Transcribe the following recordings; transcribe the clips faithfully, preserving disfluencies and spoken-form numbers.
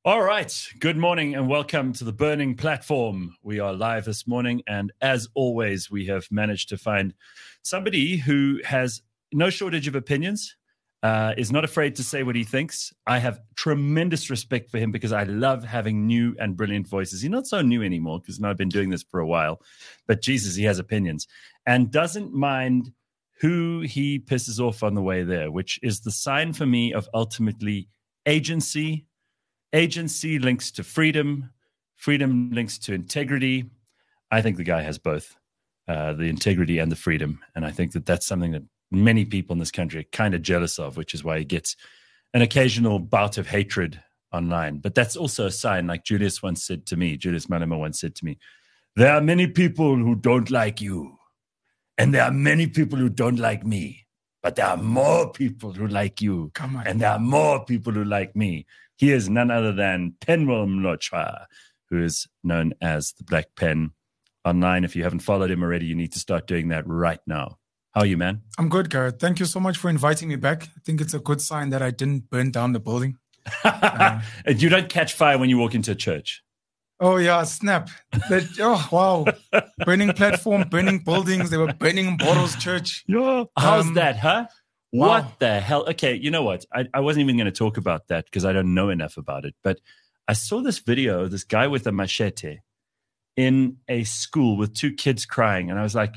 All right. Good morning and welcome to the Burning Platform. We are live this morning, and as always, we have managed to find somebody who has no shortage of opinions, uh, is not afraid to say what he thinks. I have tremendous respect for him because I love having new and brilliant voices. He's not so new anymore because I've been doing this for a while, but Jesus, he has opinions and doesn't mind who he pisses off on the way there, which is the sign for me of ultimately agency. Agency links to freedom. Freedom links to integrity. I think the guy has both, uh, the integrity and the freedom. And I think that that's something that many people in this country are kind of jealous of, which is why he gets an occasional bout of hatred online. But that's also a sign, like Julius once said to me, Julius Malema once said to me, there are many people who don't like you. And there are many people who don't like me. But there are more people who like you. Come on. And there are more people who like me. He is none other than Penwell Mlotshwa, who is known as the Black Pen online. If you haven't followed him already, you need to start doing that right now. How are you, man? I'm good, Garrett. Thank you so much for inviting me back. I think it's a good sign that I didn't burn down the building. uh, and you don't catch fire when you walk into a church. Oh, yeah, snap. That, oh, wow. Burning platform, burning buildings. They were burning Mboro's church. Yeah. How's Um, that, huh? wow. What the hell? Okay, you know what? I, I wasn't even going to talk about that because I don't know enough about it. But I saw this video of this guy with a machete in a school with two kids crying. And I was like,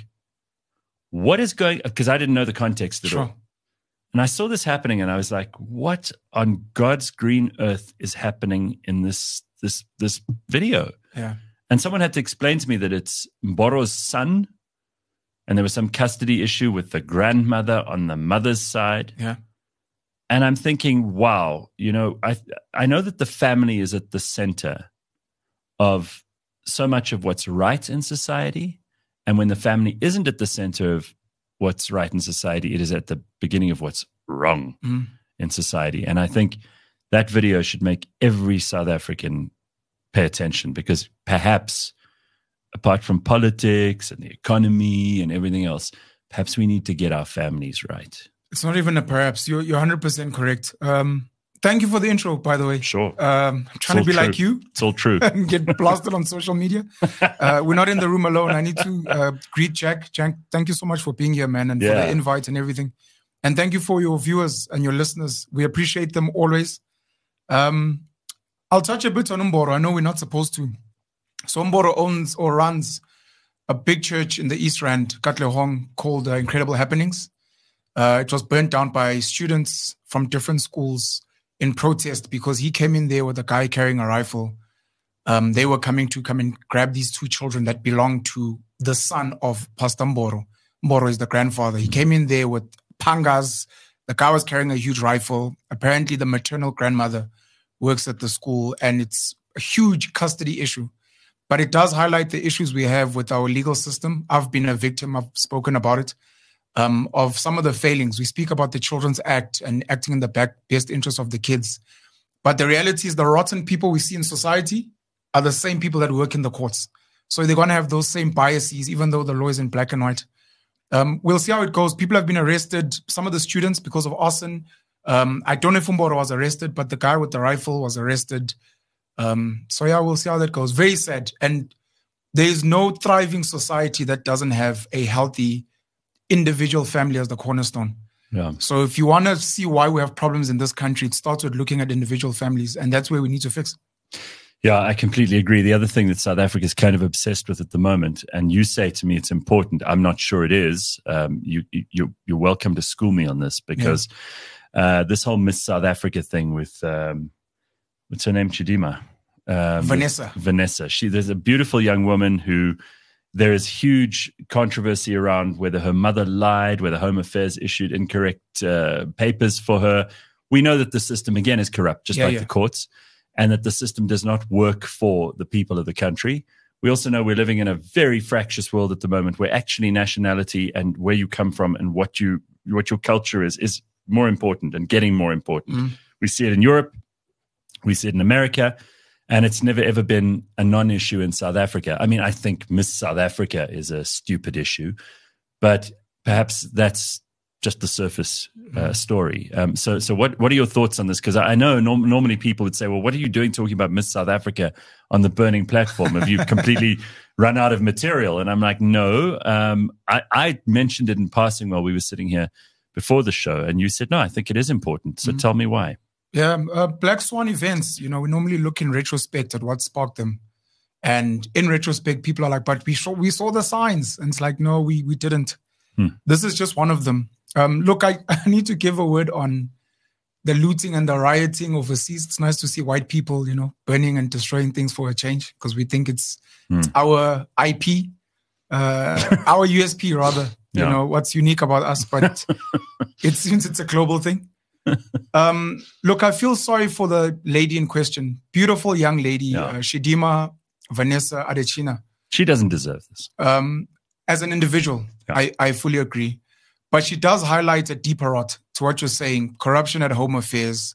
what is going – because I didn't know the context at Sure. all. And I saw this happening and I was like, what on God's green earth is happening in this this this video? Yeah. And someone had to explain to me that it's Mboro's son, and there was some custody issue with the grandmother on the mother's side. Yeah. And I'm thinking, wow, you know, I I know that the family is at the center of so much of what's right in society. And when the family isn't at the center of what's right in society, it is at the beginning of what's wrong Mm. in society. And I think that video should make every South African pay attention, because perhaps apart from politics and the economy and everything else, perhaps we need to get our families right. It's not even a perhaps. You're, you're one hundred percent correct. Um, thank you for the intro, by the way. Sure. Um, I'm trying all to be true. like you. It's all true. and get blasted on social media. Uh, we're not in the room alone. I need to uh, greet Jack. Jack, thank you so much for being here, man, and for Yeah. the invite and everything. And thank you for your viewers and your listeners. We appreciate them always. Um, I'll touch a bit on Mboro. I know we're not supposed to. So Mboro owns or runs a big church in the East Rand, Katlehong, called uh, Incredible Happenings. Uh, it was burnt down by students from different schools in protest because he came in there with a guy carrying a rifle. Um, they were coming to come and grab these two children that belonged to the son of Pastor Mboro. Mboro is the grandfather. He came in there with pangas. The guy was carrying a huge rifle. Apparently, the maternal grandmother works at the school, and it's a huge custody issue. But it does highlight the issues we have with our legal system. I've been a victim. I've spoken about it. Um, of some of the failings. We speak about the Children's Act and acting in the back, best interest of the kids. But the reality is the rotten people we see in society are the same people that work in the courts. So they're going to have those same biases, even though the law is in black and white. Um, we'll see how it goes. People have been arrested. Some of the students because of arson. Um, I don't know if Mboro was arrested, but the guy with the rifle was arrested. Um, so yeah, we'll see how that goes. Very sad. And there is no thriving society that doesn't have a healthy individual family as the cornerstone. Yeah. So if you want to see why we have problems in this country, it starts with looking at individual families, and that's where we need to fix. Yeah, I completely agree. The other thing that South Africa is kind of obsessed with at the moment, and you say to me it's important, I'm not sure it is. Um, you, you, you're welcome to school me on this, because yeah. uh, this whole Miss South Africa thing with, um, what's her name, Chidima? Um, Vanessa. Vanessa. She, there's a beautiful young woman who, there is huge controversy around whether her mother lied, whether Home Affairs issued incorrect uh, papers for her. We know that the system, again, is corrupt, just yeah, like yeah. the courts, and that the system does not work for the people of the country. We also know we're living in a very fractious world at the moment, where actually nationality and where you come from and what you what your culture is is more important and getting more important. Mm. We see it in Europe. We see it in America. And it's never, ever been a non-issue in South Africa. I mean, I think Miss South Africa is a stupid issue, but perhaps that's just the surface uh, story. Um, so, so what what are your thoughts on this? Because I know norm- normally people would say, "Well, what are you doing talking about Miss South Africa on the Burning platform? Have you completely run out of material?" And I'm like, "No." Um, I, I mentioned it in passing while we were sitting here before the show, and you said, "No, I think it is important." So, mm-hmm. tell me why. Yeah, uh, Black Swan events. You know, we normally look in retrospect at what sparked them, and in retrospect, people are like, "But we saw we saw the signs," and it's like, "No, we we didn't." Hmm. This is just one of them. Um, look, I, I need to give a word on the looting and the rioting overseas. It's nice to see white people, you know, burning and destroying things for a change, because we think it's, hmm. it's our I P, uh, our U S P rather. You yeah. know, what's unique about us, but it seems it's a global thing. Um, look, I feel sorry for the lady in question. Beautiful young lady, yeah. uh, Chidimma Vanessa Adesina. She doesn't deserve this. Um, as an individual, yeah. I, I fully agree. But she does highlight a deeper rot to what you're saying, corruption at Home Affairs,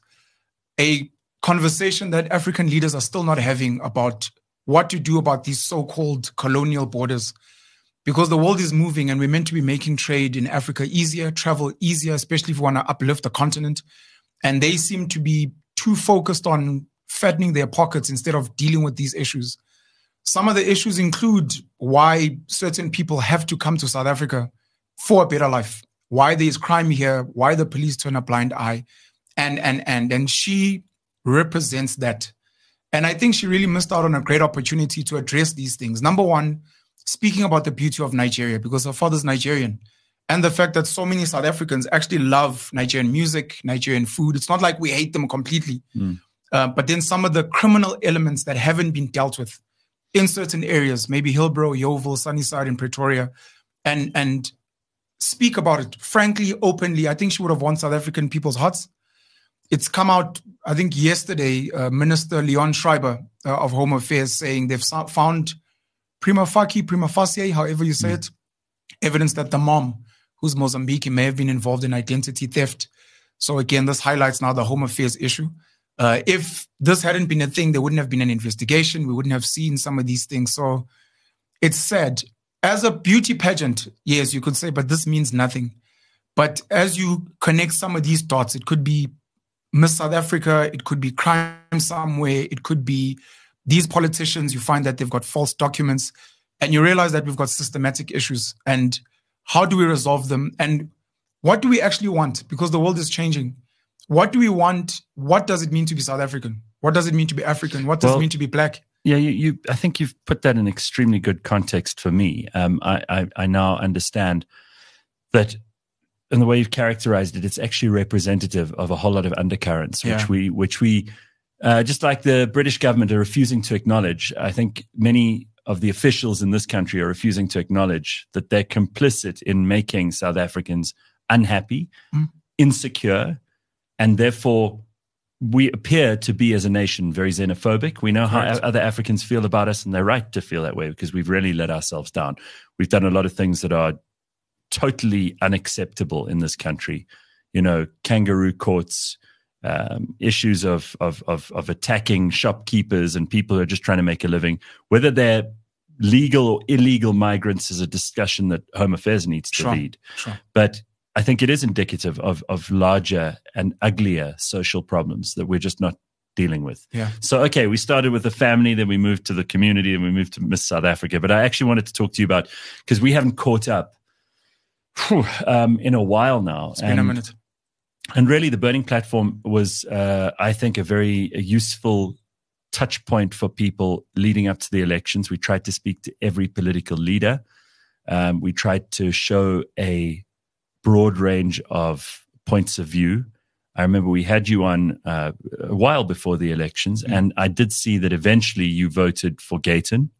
a conversation that African leaders are still not having about what to do about these so-called colonial borders. Because the world is moving and we're meant to be making trade in Africa easier, travel easier, especially if we want to uplift the continent. And they seem to be too focused on fattening their pockets instead of dealing with these issues. Some of the issues include why certain people have to come to South Africa for a better life, why there is crime here, why the police turn a blind eye. And, and, and, and she represents that. And I think she really missed out on a great opportunity to address these things. Number one, speaking about the beauty of Nigeria, because her father's Nigerian, and the fact that so many South Africans actually love Nigerian music, Nigerian food. It's not like we hate them completely. Mm. Uh, but then some of the criminal elements that haven't been dealt with in certain areas, maybe Hillbrow, Yeoville, Sunnyside, and Pretoria, and and speak about it frankly, openly. I think she would have won South African people's hearts. It's come out, I think yesterday, uh, Minister Leon Schreiber uh, of Home Affairs saying they've found prima facie, prima facie, however you say mm. it, evidence that the mom, who's Mozambique, may have been involved in identity theft. So again, this highlights now the Home Affairs issue. Uh, if this hadn't been a thing, there wouldn't have been an investigation. We wouldn't have seen some of these things. So it's sad. As a beauty pageant, yes, you could say, but this means nothing. But as you connect some of these dots, it could be Miss South Africa, it could be crime somewhere, it could be these politicians, you find that they've got false documents, and you realize that we've got systematic issues. And how do we resolve them? And what do we actually want? Because the world is changing. What do we want? What does it mean to be South African? What does it mean to be African? What does well, it mean to be black? Yeah, you, you. I think you've put that in extremely good context for me. Um, I, I, I now understand that in the way you've characterized it, it's actually representative of a whole lot of undercurrents, which yeah. we, which we, uh, just like the British government are refusing to acknowledge. I think many of the officials in this country are refusing to acknowledge that they're complicit in making South Africans unhappy, mm. insecure, and therefore we appear to be, as a nation, very xenophobic. We know how right. other Africans feel about us, and they're right to feel that way because we've really let ourselves down. We've done a lot of things that are totally unacceptable in this country. You know, kangaroo courts, um, issues of, of, of, of attacking shopkeepers and people who are just trying to make a living. Whether they're legal or illegal migrants is a discussion that Home Affairs needs to sure. lead. Sure. But I think it is indicative of of larger and uglier social problems that we're just not dealing with. Yeah. So, okay, we started with the family, then we moved to the community, and we moved to Miss South Africa. But I actually wanted to talk to you about, because we haven't caught up whew, um, in a while now. It's been and, a minute. And really, the Burning Platform was, uh, I think, a very a useful touch point for people leading up to the elections. We tried to speak to every political leader. Um, we tried to show a broad range of points of view. I remember we had you on uh, a while before the elections, mm. and I did see that eventually you voted for Gayton,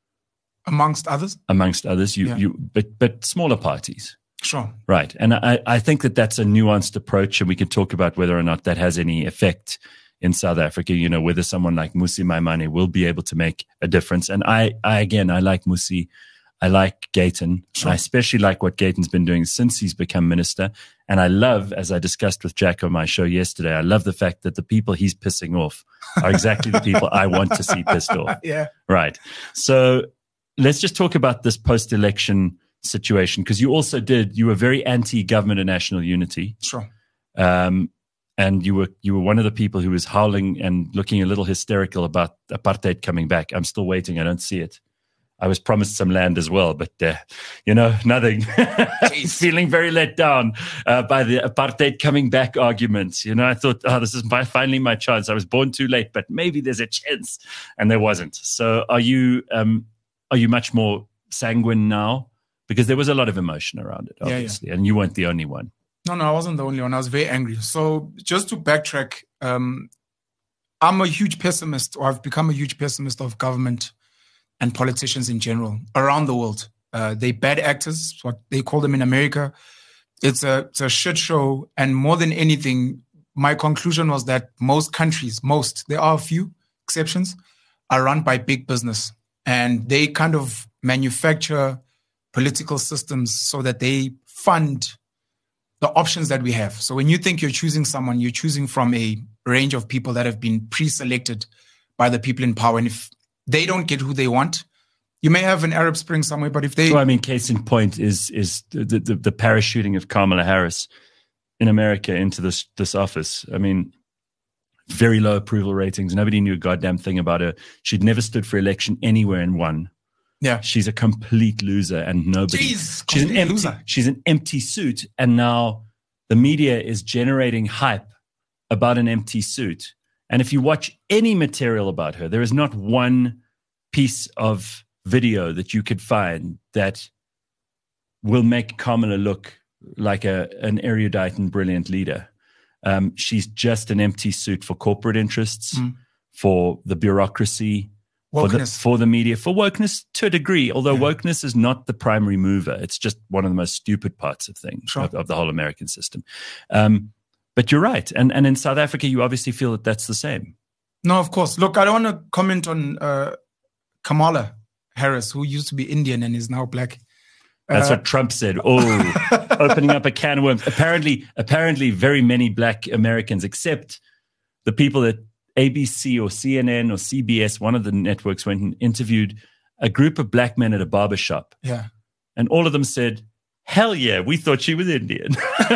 amongst others. Amongst others, you, yeah. you, but but smaller parties. Sure. Right, and I, I think that that's a nuanced approach, and we can talk about whether or not that has any effect in South Africa. You know, whether someone like Mmusi Maimane will be able to make a difference. And I, I again, I like Mmusi. I like Gayton. Sure. I especially like what Gayton's been doing since he's become minister. And I love, as I discussed with Jack on my show yesterday, I love the fact that the people he's pissing off are exactly the people I want to see pissed off. Yeah. Right. So let's just talk about this post-election situation, because you also did, you were very anti-government and national unity. Sure. Um, and you were you were one of the people who was howling and looking a little hysterical about apartheid coming back. I'm still waiting. I don't see it. I was promised some land as well, but, uh, you know, nothing. Feeling very let down uh, by the apartheid coming back arguments. You know, I thought, oh, this is my, finally my chance. I was born too late, but maybe there's a chance. And there wasn't. So are you um, are you much more sanguine now? Because there was a lot of emotion around it, obviously, yeah, yeah. And you weren't the only one. No, no, I wasn't the only one. I was very angry. So just to backtrack, um, I'm a huge pessimist, or I've become a huge pessimist of government and politicians in general around the world. Uh, they bad actors, what they call them in America. It's a, it's a shit show. And more than anything, my conclusion was that most countries, most, there are a few exceptions, are run by big business. And they kind of manufacture political systems so that they fund the options that we have. So when you think you're choosing someone, you're choosing from a range of people that have been pre-selected by the people in power. And if they don't get who they want, you may have an Arab Spring somewhere, but if they... So, I mean, case in point is is the, the, the parachuting of Kamala Harris in America into this this office. I mean, very low approval ratings. Nobody knew a goddamn thing about her. She'd never stood for election anywhere and won. Yeah, she's a complete loser, and nobody. Jeez, she's an empty. Loser. She's an empty suit, and now the media is generating hype about an empty suit. And if you watch any material about her, there is not one piece of video that you could find that will make Kamala look like a an erudite and brilliant leader. Um, she's just an empty suit for corporate interests, mm. for the bureaucracy. For the, for the media, for wokeness to a degree, although yeah. wokeness is not the primary mover. It's just one of the most stupid parts of things, sure. of, of the whole American system. Um, but you're right. And and in South Africa, you obviously feel that that's the same. No, of course. Look, I don't want to comment on uh, Kamala Harris, who used to be Indian and is now black. That's uh, what Trump said. Oh, opening up a can of worms. Apparently, apparently very many black Americans, except the people that A B C or C N N or C B S, one of the networks, went and interviewed a group of black men at a barbershop. Yeah. And all of them said, hell yeah, we thought she was Indian.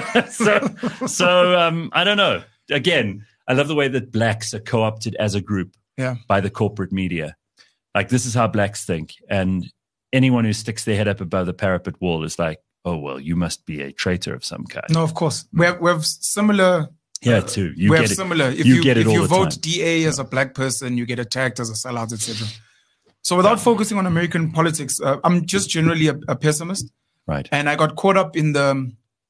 so, so um, I don't know. Again, I love the way that blacks are co-opted as a group yeah. by the corporate media. Like, this is how blacks think. And anyone who sticks their head up above the parapet wall is like, oh, well, you must be a traitor of some kind. No, of course. We have, we have similar... Yeah, too. You we get have it. similar. If you, you, get it if all you the vote time. D A as a black person, you get attacked as a sellout, et cetera. So without focusing on American politics, uh, I'm just generally a, a pessimist. Right. And I got caught up in the,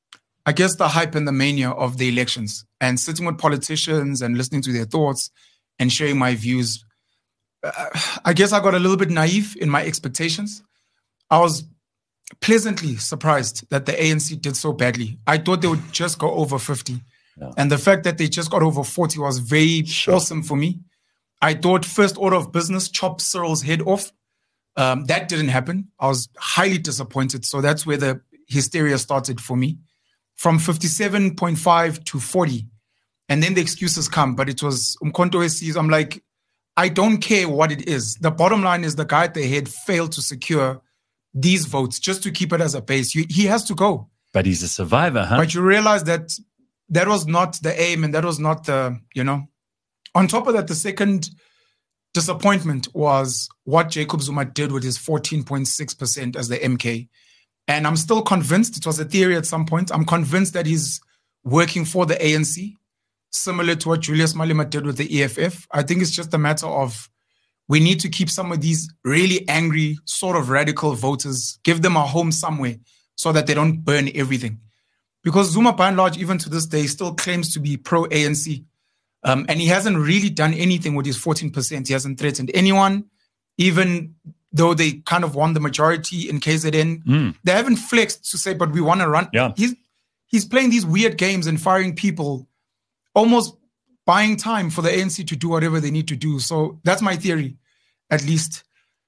I guess, the hype and the mania of the elections, and sitting with politicians and listening to their thoughts and sharing my views. Uh, I guess I got a little bit naive in my expectations. I was pleasantly surprised that the A N C did so badly. I thought they would just go over fifty. Yeah. And the fact that they just got over forty was very sure. awesome for me. I thought first order of business, chop Cyril's head off. Um, that didn't happen. I was highly disappointed. So that's where the hysteria started for me. From fifty-seven point five to forty. And then the excuses come. But it was Umkhonto sees. I'm like, I don't care what it is. The bottom line is the guy at the head failed to secure these votes just to keep it as a base. You, he has to go. But he's a survivor, huh? But you realize that that was not the aim, and that was not the, you know. On top of that, the second disappointment was what Jacob Zuma did with his fourteen point six percent as the M K. And I'm still convinced, it was a theory at some point, I'm convinced that he's working for the A N C, similar to what Julius Malema did with the E F F. I think it's just a matter of we need to keep some of these really angry, sort of radical voters, give them a home somewhere so that they don't burn everything. Because Zuma, by and large, even to this day, still claims to be pro-A N C. Um, and he hasn't really done anything with his fourteen percent. He hasn't threatened anyone, even though they kind of won the majority in K Z N. Mm. They haven't flexed to say, but we want to run. Yeah. He's, he's playing these weird games and firing people, almost buying time for the A N C to do whatever they need to do. So that's my theory, at least.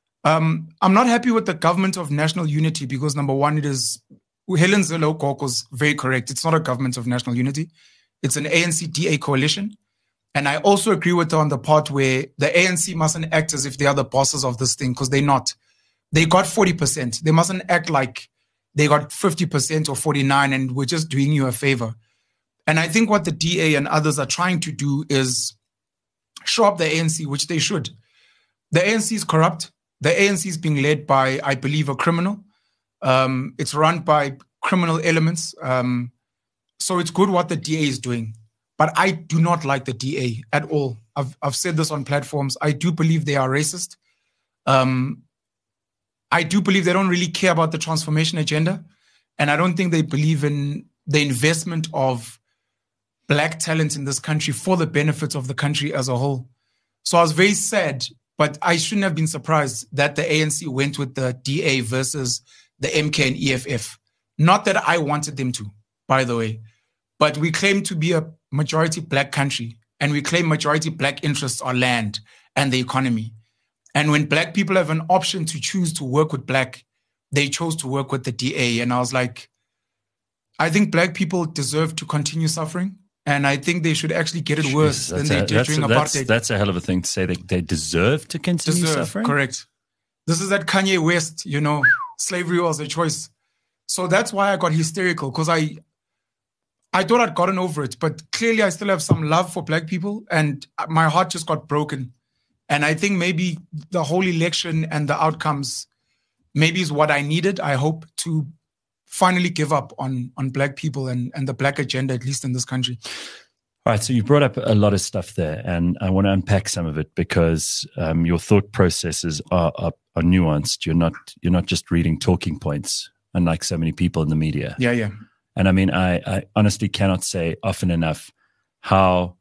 Um, I'm not happy with the government of national unity because, number one, it is... Helen Zille was very correct. It's not a government of national unity. It's an A N C D A coalition. And I also agree with her on the part where the A N C mustn't act as if they are the bosses of this thing, because they're not. They got forty percent. They mustn't act like they got fifty percent or forty-nine and we're just doing you a favor. And I think what the D A and others are trying to do is show up the A N C, which they should. The A N C is corrupt. The A N C is being led by, I believe, a criminal. Um, it's run by criminal elements. Um, so it's good what the D A is doing. But I do not like the D A at all. I've I've said this on platforms. I do believe they are racist. Um, I do believe they don't really care about the transformation agenda. And I don't think they believe in the investment of black talent in this country for the benefits of the country as a whole. So I was very sad, but I shouldn't have been surprised that the A N C went with the D A versus the M K and E F F. Not that I wanted them to, by the way, but we claim to be a majority black country, and we claim majority black interests are land and the economy. And when black people have an option to choose to work with black, they chose to work with the D A. And I was like, I think black people deserve to continue suffering. And I think they should actually get it worse Jesus, than they a, did during that's, apartheid. That's a hell of a thing to say. They, they deserve to continue deserve, suffering? Correct. This is that Kanye West, you know, slavery was a choice. So that's why I got hysterical, because I, I thought I'd gotten over it. But clearly I still have some love for black people, and my heart just got broken. And I think maybe the whole election and the outcomes maybe is what I needed, I hope, to finally give up on, on black people and, and the black agenda, at least in this country. All right, so you brought up a lot of stuff there, and I want to unpack some of it because um, your thought processes are, are are nuanced. You're not you're not just reading talking points, unlike so many people in the media. Yeah, yeah. And I mean, I, I honestly cannot say often enough how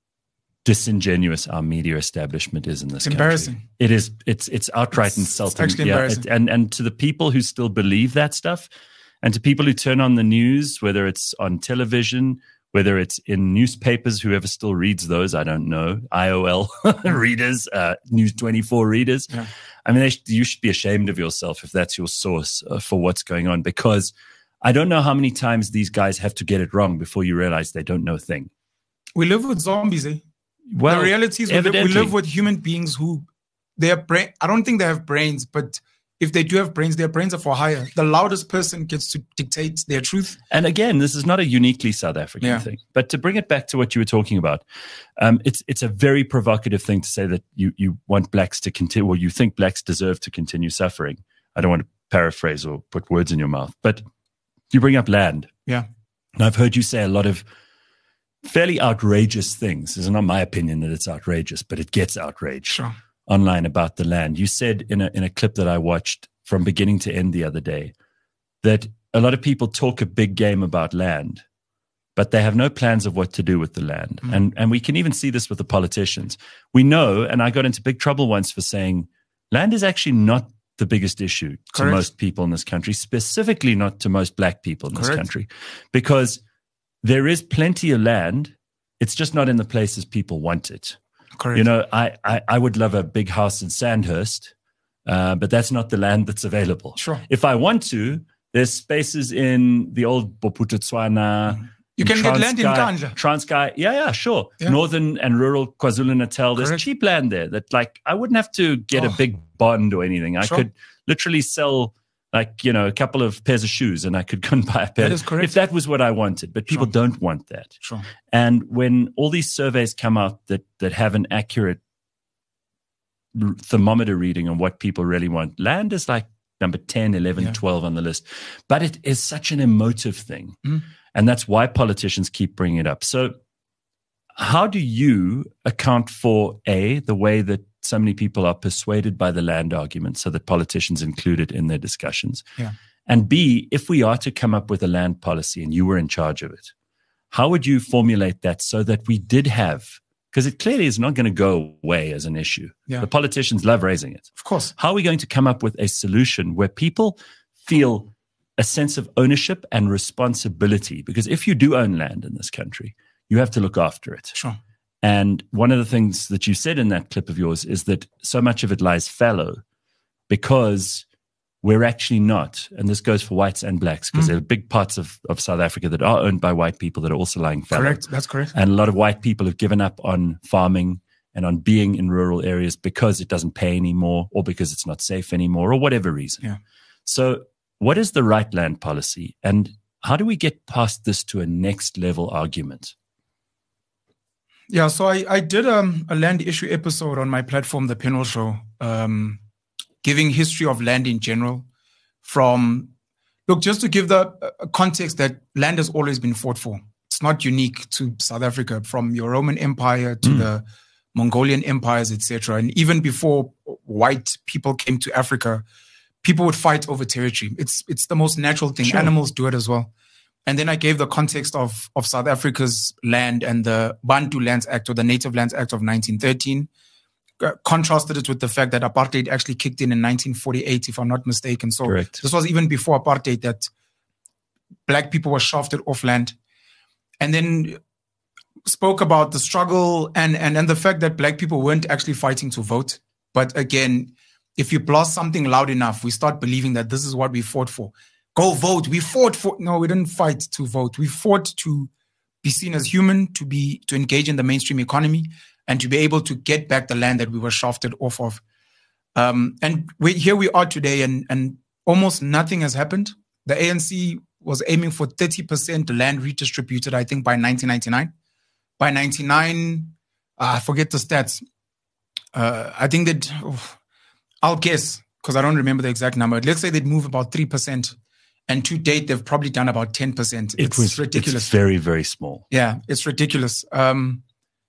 disingenuous our media establishment is in this it's country. Embarrassing. It is. It's it's outright it's, insulting. It's actually yeah, embarrassing. it, and and to the people who still believe that stuff, and to people who turn on the news, whether it's on television, whether it's in newspapers, whoever still reads those, I don't know, I O L readers, uh, News twenty-four readers. Yeah. I mean, they sh- you should be ashamed of yourself if that's your source uh, for what's going on, because I don't know how many times these guys have to get it wrong before you realize they don't know a thing. We live with zombies, eh? Well, the reality is we live, we live with human beings who, their brain, I don't think they have brains, but if they do have brains, their brains are for hire. The loudest person gets to dictate their truth. And again, this is not a uniquely South African yeah. thing. But to bring it back to what you were talking about, um, it's it's a very provocative thing to say that you, you want blacks to continue, or you think blacks deserve to continue suffering. I don't want to paraphrase or put words in your mouth, but you bring up land. Yeah. And I've heard you say a lot of fairly outrageous things. It's not my opinion that it's outrageous, but it gets outraged. Sure. Online about the land. You said in a in a clip that I watched from beginning to end the other day that a lot of people talk a big game about land, but they have no plans of what to do with the land. Mm. And and we can even see this with the politicians. We know, and I got into big trouble once for saying land is actually not the biggest issue to Correct. most people in this country, specifically not to most black people in this Correct. country, because there is plenty of land. It's just not in the places people want it. Correct. You know, I, I, I would love a big house in Sandhurst, uh, but that's not the land that's available. Sure. If I want to, there's spaces in the old Boputo Tswana. Mm-hmm. You can get land in Kandla. Transkei. Yeah, yeah, sure. Yeah. Northern and rural KwaZulu-Natal. There's Correct. cheap land there that, like, I wouldn't have to get oh. a big bond or anything. I Sure. could literally sell, like, you know, a couple of pairs of shoes and I could go and buy a pair. That is correct. If that was what I wanted. But people Sure. don't want that. Sure. And when all these surveys come out that that have an accurate r- thermometer reading on what people really want, land is like number ten, eleven, Yeah. twelve on the list. But it is such an emotive thing. Mm. And that's why politicians keep bringing it up. So how do you account for, A, the way that so many people are persuaded by the land argument so that politicians include it in their discussions? Yeah. And B, if we are to come up with a land policy and you were in charge of it, how would you formulate that so that we did have, because it clearly is not going to go away as an issue. Yeah. The politicians love raising it. Of course. How are we going to come up with a solution where people feel a sense of ownership and responsibility? Because if you do own land in this country, you have to look after it. Sure. And one of the things that you said in that clip of yours is that so much of it lies fallow because we're actually not, and this goes for whites and blacks, because Mm. there are big parts of, of South Africa that are owned by white people that are also lying fallow. Correct. That's correct. And a lot of white people have given up on farming and on being in rural areas because it doesn't pay anymore or because it's not safe anymore or whatever reason. Yeah. So what is the right land policy? And how do we get past this to a next level argument? Yeah, so I, I did um, a land issue episode on my platform, The Penal Show, um, giving history of land in general from, look, just to give the uh, context that land has always been fought for. It's not unique to South Africa, from your Roman Empire to mm. the Mongolian empires, et cetera. And even before white people came to Africa, people would fight over territory. It's it's the most natural thing. Sure. Animals do it as well. And then I gave the context of, of South Africa's land and the Bantu Lands Act, or the Native Lands Act of nineteen thirteen. Uh, contrasted it with the fact that apartheid actually kicked in in nineteen forty-eight, if I'm not mistaken. So Correct. This was even before apartheid, that black people were shafted off land. And then spoke about the struggle and, and, and the fact that black people weren't actually fighting to vote. But again, if you blast something loud enough, we start believing that this is what we fought for. Go vote. We fought for, no, we didn't fight to vote. We fought to be seen as human, to be, to engage in the mainstream economy, and to be able to get back the land that we were shafted off of. Um, and we, here we are today, and, and almost nothing has happened. The A N C was aiming for thirty percent land redistributed, I think, by nineteen ninety-nine. By ninety-nine, uh, I forget the stats. Uh, I think that, oh, I'll guess, because I don't remember the exact number. Let's say they'd move about three percent. And to date, they've probably done about ten percent. It it's was ridiculous. It's very, very small. Yeah, it's ridiculous. Um,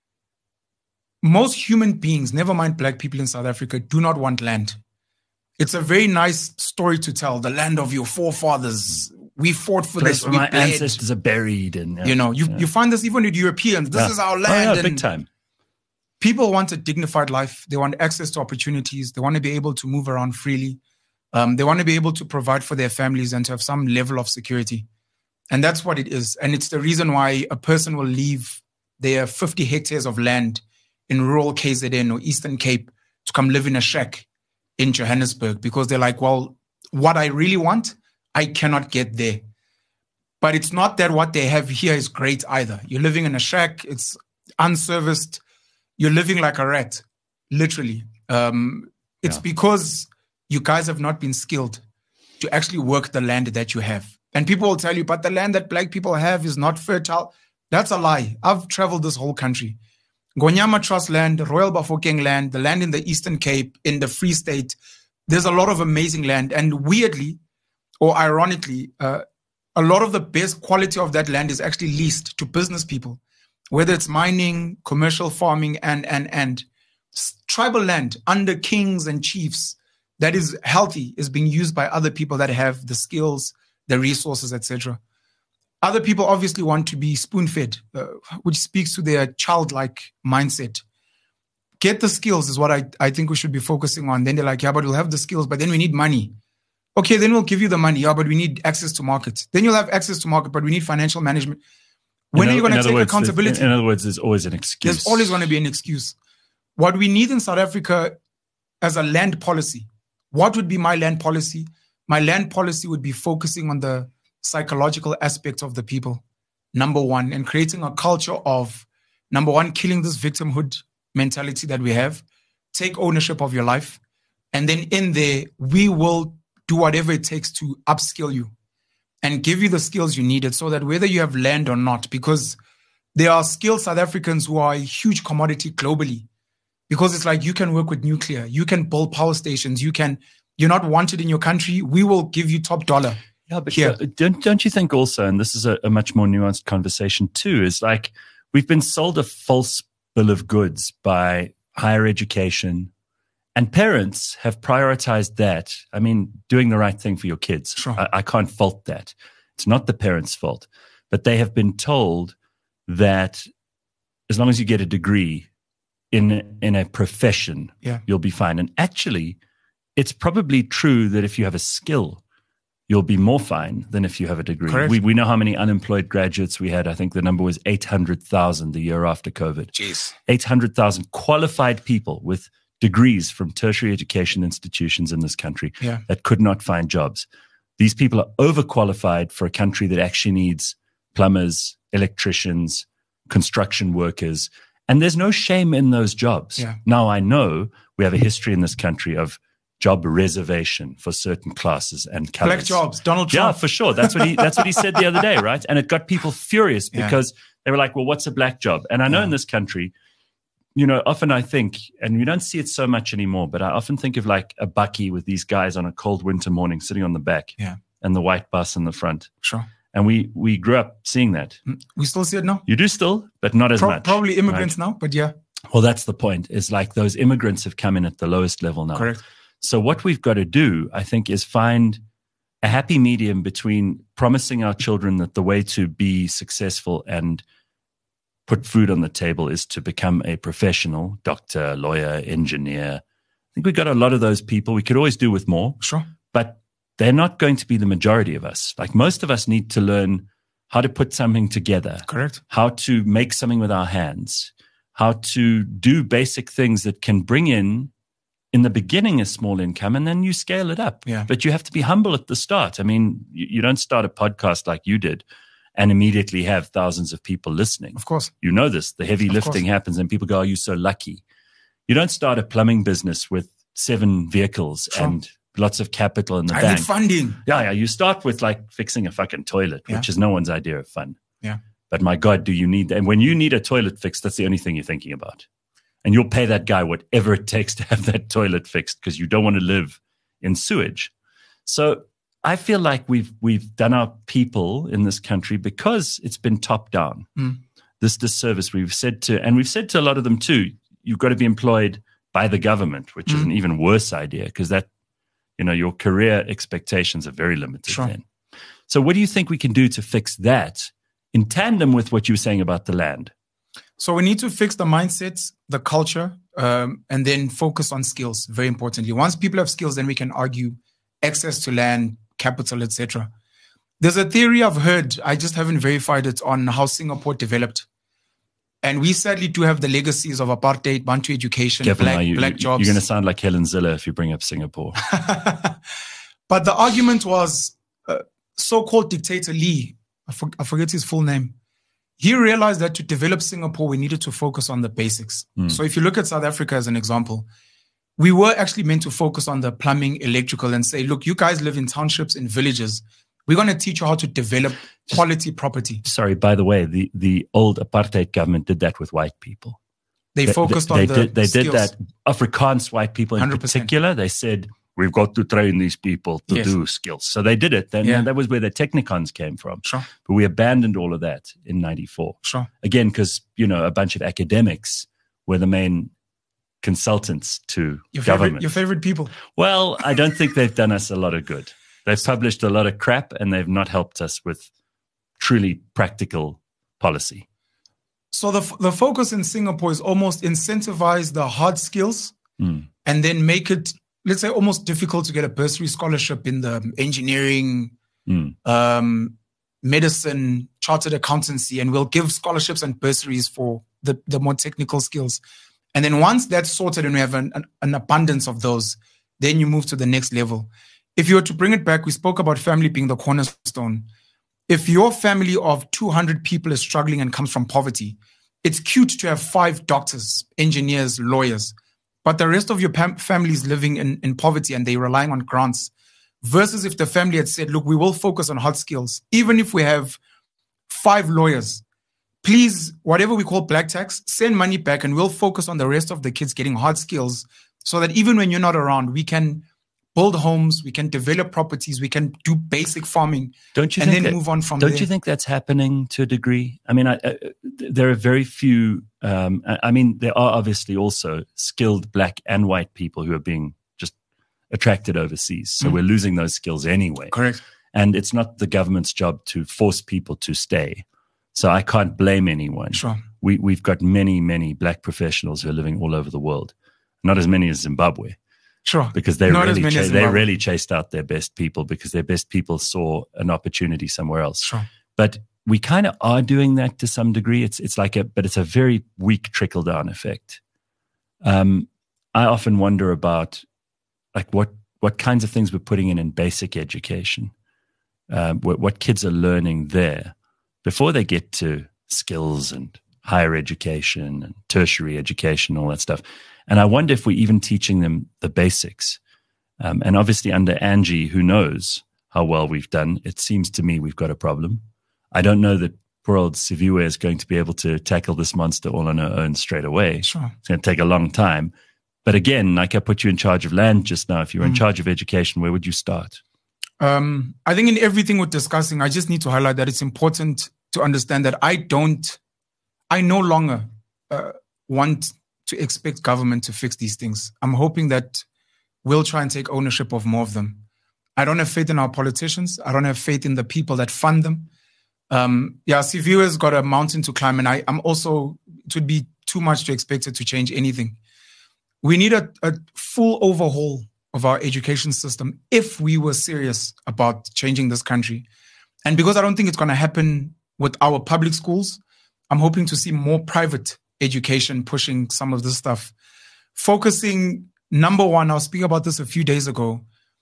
most human beings, never mind black people in South Africa, do not want land. It's a very nice story to tell. The land of your forefathers. We fought for Place this. where we my bled. ancestors are buried. And uh, You know, you, yeah. you find this even with Europeans. This Yeah. is our land. Oh, yeah, and big time. People want a dignified life. They want access to opportunities. They want to be able to move around freely. Um, they want to be able to provide for their families and to have some level of security. And that's what it is. And it's the reason why a person will leave their fifty hectares of land in rural K Z N or Eastern Cape to come live in a shack in Johannesburg, because they're like, well, what I really want, I cannot get there. But it's not that what they have here is great either. You're living in a shack. It's unserviced. You're living like a rat, literally. Um, it's Yeah. because you guys have not been skilled to actually work the land that you have. And people will tell you, but the land that black people have is not fertile. That's a lie. I've traveled this whole country. Ngonyama Trust land, Royal Bafokeng land, the land in the Eastern Cape, in the Free State. There's a lot of amazing land. And weirdly, or ironically, uh, a lot of the best quality of that land is actually leased to business people, whether it's mining, commercial farming, and, and, and tribal land under kings and chiefs that is healthy is being used by other people that have the skills, the resources, et cetera. Other people obviously want to be spoon-fed, uh, which speaks to their childlike mindset. Get the skills is what I, I think we should be focusing on. Then they're like, yeah, but we'll have the skills, but then we need money. Okay, then we'll give you the money. Yeah, but we need access to market. Then you'll have access to market, but we need financial management. When in are you going to take words, accountability? In other words, there's always an excuse. There's always going to be an excuse. What we need in South Africa as a land policy, what would be my land policy? My land policy would be focusing on the psychological aspects of the people, number one, and creating a culture of, number one, killing this victimhood mentality that we have. Take ownership of your life. And then in there, we will do whatever it takes to upskill you and give you the skills you needed, so that whether you have land or not, because there are skilled South Africans who are a huge commodity globally, because it's like, you can work with nuclear, you can build power stations, you can, you're not wanted in your country, we will give you top dollar. Yeah, but Here. don't don't you think also, and this is a, a much more nuanced conversation too, is like we've been sold a false bill of goods by higher education, and parents have prioritized that. I mean, doing the right thing for your kids. Sure. I, I can't fault that. It's not the parents' fault, but they have been told that as long as you get a degree in in a profession, Yeah. you'll be fine. And actually, it's probably true that if you have a skill, you'll be more fine than if you have a degree. Correct. We we know how many unemployed graduates we had. I think the number was eight hundred thousand the year after COVID. Jeez. eight hundred thousand qualified people with degrees from tertiary education institutions in this country Yeah. that could not find jobs. These people are overqualified for a country that actually needs plumbers, electricians, construction workers. And there's no shame in those jobs. Yeah. Now, I know we have a history in this country of job reservation for certain classes and colors. Black jobs, Donald Trump. Yeah, for sure. That's what he that's what he said the other day, right? And it got people furious because yeah. they were like, well, what's a black job? And I know yeah. in this country, you know, often I think, and we don't see it so much anymore, but I often think of like a bucky with these guys on a cold winter morning sitting on the back yeah. and the white bus in the front. Sure. And we we grew up seeing that. We still see it now? You do still, but not as Pro- much. Probably immigrants right? now, but yeah. Well, that's the point. Is like those immigrants have come in at the lowest level now. Correct. So what we've got to do, I think, is find a happy medium between promising our children that the way to be successful and put food on the table is to become a professional, doctor, lawyer, engineer. I think we've got a lot of those people. We could always do with more. Sure. But they're not going to be the majority of us. Like most of us need to learn how to put something together. Correct. How to make something with our hands. How to do basic things that can bring in, in the beginning, a small income, and then you scale it up. Yeah. But you have to be humble at the start. I mean, you, you don't start a podcast like you did and immediately have thousands of people listening. Of course. You know this. The heavy of lifting course. happens and people go, are you so lucky? You don't start a plumbing business with seven vehicles sure. and lots of capital in the I bank. need funding. Yeah, yeah. You start with like fixing a fucking toilet, yeah. which is no one's idea of fun. Yeah. But my God, do you need that? And when you need a toilet fixed, that's the only thing you're thinking about. And you'll pay that guy whatever it takes to have that toilet fixed because you don't want to live in sewage. So I feel like we've we've done our people in this country, because it's been top down, mm. this disservice. We've said to, and we've said to a lot of them too, you've got to be employed by the government, which mm. is an even worse idea because that, you know, your career expectations are very limited sure. then. So what do you think we can do to fix that in tandem with what you were saying about the land? So we need to fix the mindset, the culture, um, and then focus on skills, very importantly. Once people have skills, then we can argue access to land, capital, et cetera. There's a theory I've heard, I just haven't verified it, on how Singapore developed. And we sadly do have the legacies of apartheid, Bantu education, Careful black, now, you, black you, jobs. You're going to sound like Helen Ziller if you bring up Singapore. But the argument was uh, so-called dictator Lee, I, for, I forget his full name. He realized that to develop Singapore, we needed to focus on the basics. Mm. So if you look at South Africa as an example, we were actually meant to focus on the plumbing, electrical, and say, look, you guys live in townships, in villages. We're going to teach you how to develop quality property. Sorry, by the way, the, the old apartheid government did that with white people. They, they focused they, on they the did, They skills. did that. Afrikaans white people in one hundred percent. particular, they said, we've got to train these people to yes. do skills. So they did it. Then yeah. that was where the technicons came from. Sure. But we abandoned all of that in ninety-four. Sure. Again, because, you know, a bunch of academics were the main consultants to your government. Favorite, your favorite people. Well, I don't think they've done us a lot of good. They've published a lot of crap and they've not helped us with truly practical policy. So the the focus in Singapore is almost incentivize the hard skills mm. and then make it, let's say, almost difficult to get a bursary scholarship in the engineering, mm. um, medicine, chartered accountancy, and we'll give scholarships and bursaries for the, the more technical skills. And then once that's sorted and we have an, an, an abundance of those, then you move to the next level. If you were to bring it back, we spoke about family being the cornerstone. If your family of two hundred people is struggling and comes from poverty, it's cute to have five doctors, engineers, lawyers, but the rest of your pam- family is living in, in poverty and they're relying on grants. Versus if the family had said, look, we will focus on hard skills. Even if we have five lawyers, please, whatever we call black tax, send money back and we'll focus on the rest of the kids getting hard skills so that even when you're not around, we can build homes, we can develop properties, we can do basic farming, don't you and think then that, move on from don't there. Don't you think that's happening to a degree? I mean, I, I, there are very few, um, I mean, there are obviously also skilled black and white people who are being just attracted overseas. So mm. we're losing those skills anyway. Correct. And it's not the government's job to force people to stay. So I can't blame anyone. Sure. We, we've got many, many black professionals who are living all over the world. Not as many as Zimbabwe. Sure. Because they Not really, ch- ch- they really chased out their best people because their best people saw an opportunity somewhere else. Sure. But we kind of are doing that to some degree. It's it's like a, but it's a very weak trickle down effect. Um, I often wonder about like what what kinds of things we're putting in in basic education, um, what, what kids are learning there before they get to skills and higher education and tertiary education, all that stuff. And I wonder if we're even teaching them the basics. Um, and obviously under Angie, who knows how well we've done, it seems to me we've got a problem. I don't know that poor old Siviwe is going to be able to tackle this monster all on her own straight away. Sure. It's going to take a long time. But again, like I put you in charge of land just now, if you were in mm. charge of education, where would you start? Um, I think in everything we're discussing, I just need to highlight that it's important to understand that I don't, I no longer uh, want to expect government to fix these things. I'm hoping that we'll try and take ownership of more of them. I don't have faith in our politicians. I don't have faith in the people that fund them. Um, yeah, Siviwe's got a mountain to climb, and I, I'm also, it would be too much to expect it to change anything. We need a, a full overhaul of our education system if we were serious about changing this country. And because I don't think it's going to happen with our public schools, I'm hoping to see more private education pushing some of this stuff. Focusing, number one, I was speaking about this a few days ago,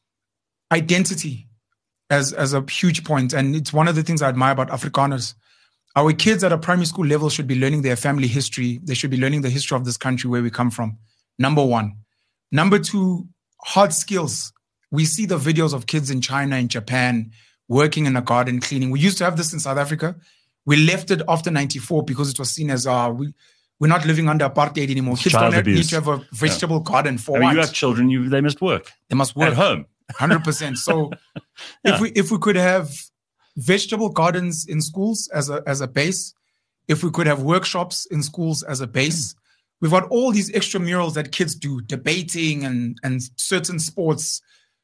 identity as, as a huge point. And it's one of the things I admire about Afrikaners. Our kids at a primary school level should be learning their family history. They should be learning the history of this country, where we come from. Number one. Number two, hard skills. We see the videos of kids in China and Japan working in a garden, cleaning. We used to have this in South Africa. We left it after ninety-four because it was seen as, uh, we, we're not living under apartheid anymore. Kids Child don't abuse. need to have a vegetable yeah. garden for I mean, what? You have children, you, they must work. They must work. At home. one hundred percent. So yeah. if we if we could have vegetable gardens in schools as a as a base, if we could have workshops in schools as a base, we've got all these extramurals that kids do, debating and, and certain sports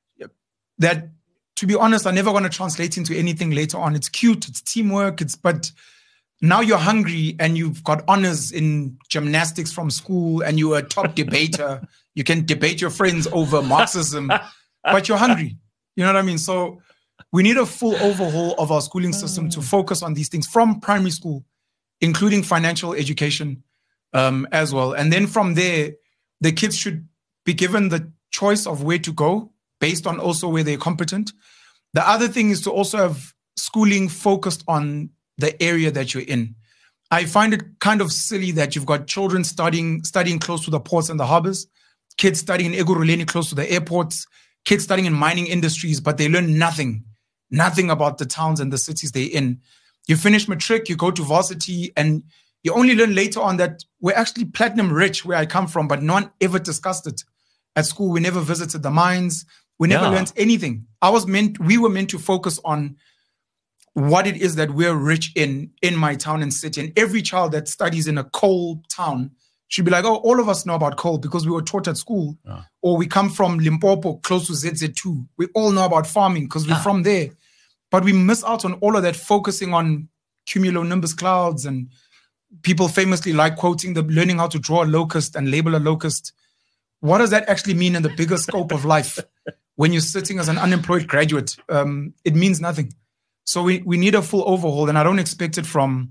that, to be honest, are never going to translate into anything later on. It's cute, it's teamwork, it's but now you're hungry and you've got honors in gymnastics from school and you're a top debater. You can debate your friends over Marxism, but you're hungry. You know what I mean? So we need a full overhaul of our schooling system to focus on these things from primary school, including financial education um, as well. And then from there, the kids should be given the choice of where to go based on also where they're competent. The other thing is to also have schooling focused on the area that you're in. I find it kind of silly that you've got children studying studying close to the ports and the harbors, kids studying in Ekurhuleni close to the airports, kids studying in mining industries, but they learn nothing, nothing about the towns and the cities they're in. You finish matric, you go to varsity, and you only learn later on that we're actually platinum rich where I come from, but no one ever discussed it. At school, we never visited the mines. We never yeah. learned anything. I was meant, we were meant to focus on what it is that we're rich in, in my town and city. And every child that studies in a coal town should be like, oh, all of us know about coal because we were taught at school. Yeah. Or we come from Limpopo, close to Z Z two. We all know about farming because we're yeah. from there. But we miss out on all of that, focusing on cumulonimbus clouds. And people famously like quoting the learning how to draw a locust and label a locust. What does that actually mean in the bigger scope of life? When you're sitting as an unemployed graduate, um, it means nothing. So we, we need a full overhaul, and I don't expect it from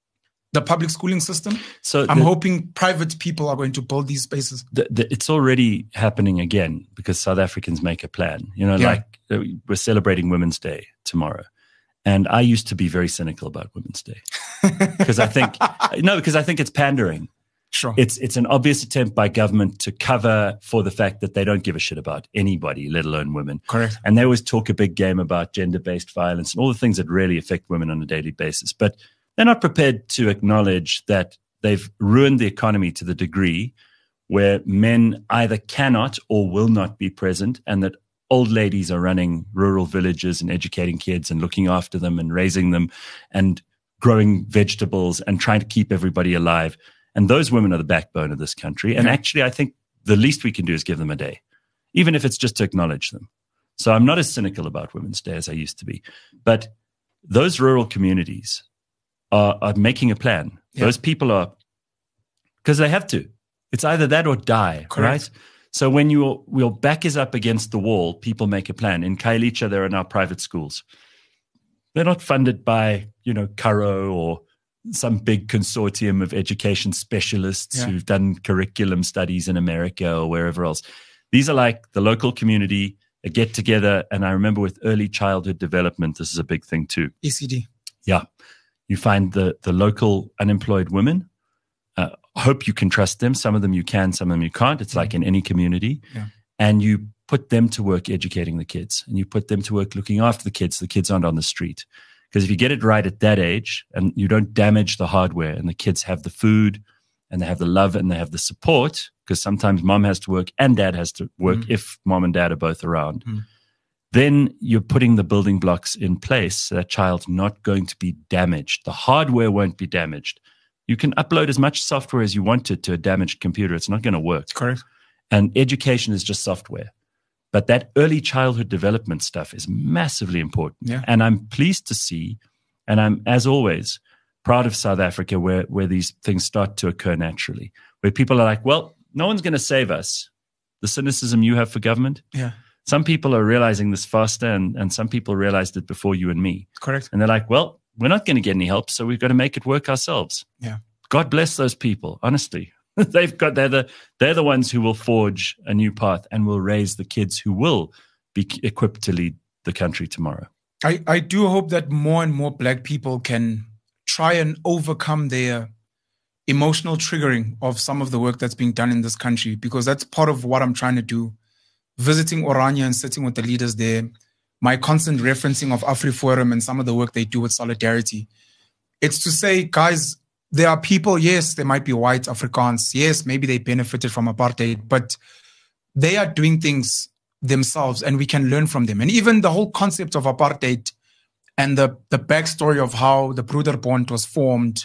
the public schooling system. So I'm the, hoping private people are going to build these spaces. The, the, it's already happening again because South Africans make a plan. You know, yeah. like uh, we're celebrating Women's Day tomorrow. And I used to be very cynical about Women's Day because I think, no, because I think it's pandering. Sure. It's it's an obvious attempt by government to cover for the fact that they don't give a shit about anybody, let alone women. Correct. And they always talk a big game about gender-based violence and all the things that really affect women on a daily basis. But they're not prepared to acknowledge that they've ruined the economy to the degree where men either cannot or will not be present, and that old ladies are running rural villages and educating kids and looking after them and raising them and growing vegetables and trying to keep everybody alive. And those women are the backbone of this country. And yeah. actually, I think the least we can do is give them a day, even if it's just to acknowledge them. So I'm not as cynical about Women's Day as I used to be. But those rural communities are, are making a plan. Yeah. Those people are, because they have to. It's either that or die, Correct. Right? So when your, your back is up against the wall, people make a plan. In Khayelitsha, there are now private schools. They're not funded by, you know, Curro or some big consortium of education specialists yeah. who've done curriculum studies in America or wherever else. These are like the local community, a get together. And I remember with early childhood development, this is a big thing too. E C D. Yeah. You find the, the local unemployed women. Uh, hope you can trust them. Some of them you can, some of them you can't. It's mm-hmm. like in any community. Yeah. And you put them to work educating the kids, and you put them to work looking after the kids so the kids aren't on the street. Because if you get it right at that age and you don't damage the hardware and the kids have the food and they have the love and they have the support, because sometimes mom has to work and dad has to work mm. if mom and dad are both around, mm. then you're putting the building blocks in place so that child's not going to be damaged. The hardware won't be damaged. You can upload as much software as you wanted to a damaged computer. It's not going to work. Correct. And education is just software. But that early childhood development stuff is massively important. Yeah. And I'm pleased to see, and I'm, as always, proud of South Africa where, where these things start to occur naturally, where people are like, well, no one's going to save us. The cynicism you have for government. Yeah. Some people are realizing this faster, and, and some people realized it before you and me. Correct. And they're like, well, we're not going to get any help, so we've got to make it work ourselves. Yeah. God bless those people, honestly. They've got they're the they're the ones who will forge a new path and will raise the kids who will be equipped to lead the country tomorrow. I, I do hope that more and more Black people can try and overcome their emotional triggering of some of the work that's being done in this country, because that's part of what I'm trying to do. Visiting Oranje and sitting with the leaders there, my constant referencing of AfriForum and some of the work they do with Solidarity. It's to say, guys, there are people, yes, they might be white Afrikaans. Yes, maybe they benefited from apartheid, but they are doing things themselves and we can learn from them. And even the whole concept of apartheid and the, the backstory of how the Broederbond was formed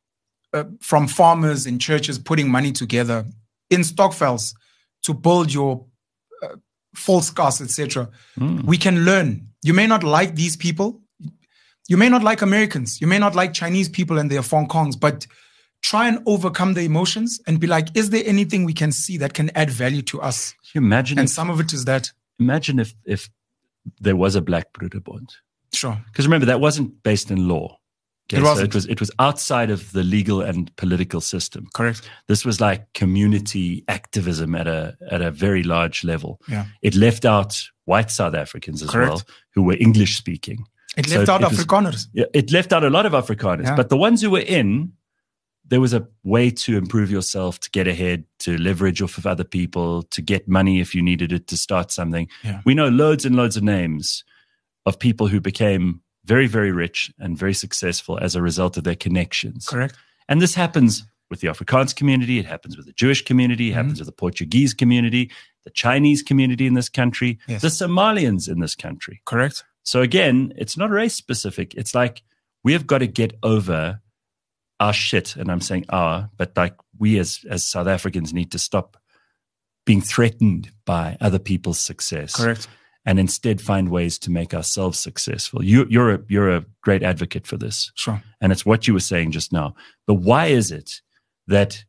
uh, from farmers in churches putting money together in stokvels to build your uh, volkskas, et cetera. Mm. We can learn. You may not like these people. You may not like Americans. You may not like Chinese people and their Hong Kongs, but try and overcome the emotions and be like, is there anything we can see that can add value to us? Can you imagine? And if, some of it is that. Imagine if, if there was a Black Broederbond. Sure. Because remember, that wasn't based in law. Okay? It wasn't. So it was, it was outside of the legal and political system. Correct. This was like community activism at a at a very large level. Yeah. It left out white South Africans as Correct. well, who were English speaking. It left so out it was, Afrikaners. Yeah, it left out a lot of Afrikaners. Yeah. But the ones who were in, there was a way to improve yourself, to get ahead, to leverage off of other people, to get money if you needed it, to start something. Yeah. We know loads and loads of names of people who became very, very rich and very successful as a result of their connections. Correct. And this happens with the Afrikaans community. It happens with the Jewish community. It mm-hmm. happens with the Portuguese community, the Chinese community in this country, yes. the Somalians in this country. Correct. So again, it's not race specific. It's like we have got to get over our shit. And I'm saying our, but like we as, as South Africans need to stop being threatened by other people's success. Correct. And instead find ways to make ourselves successful. You, you're a, you're a great advocate for this. Sure. And it's what you were saying just now. But why is it that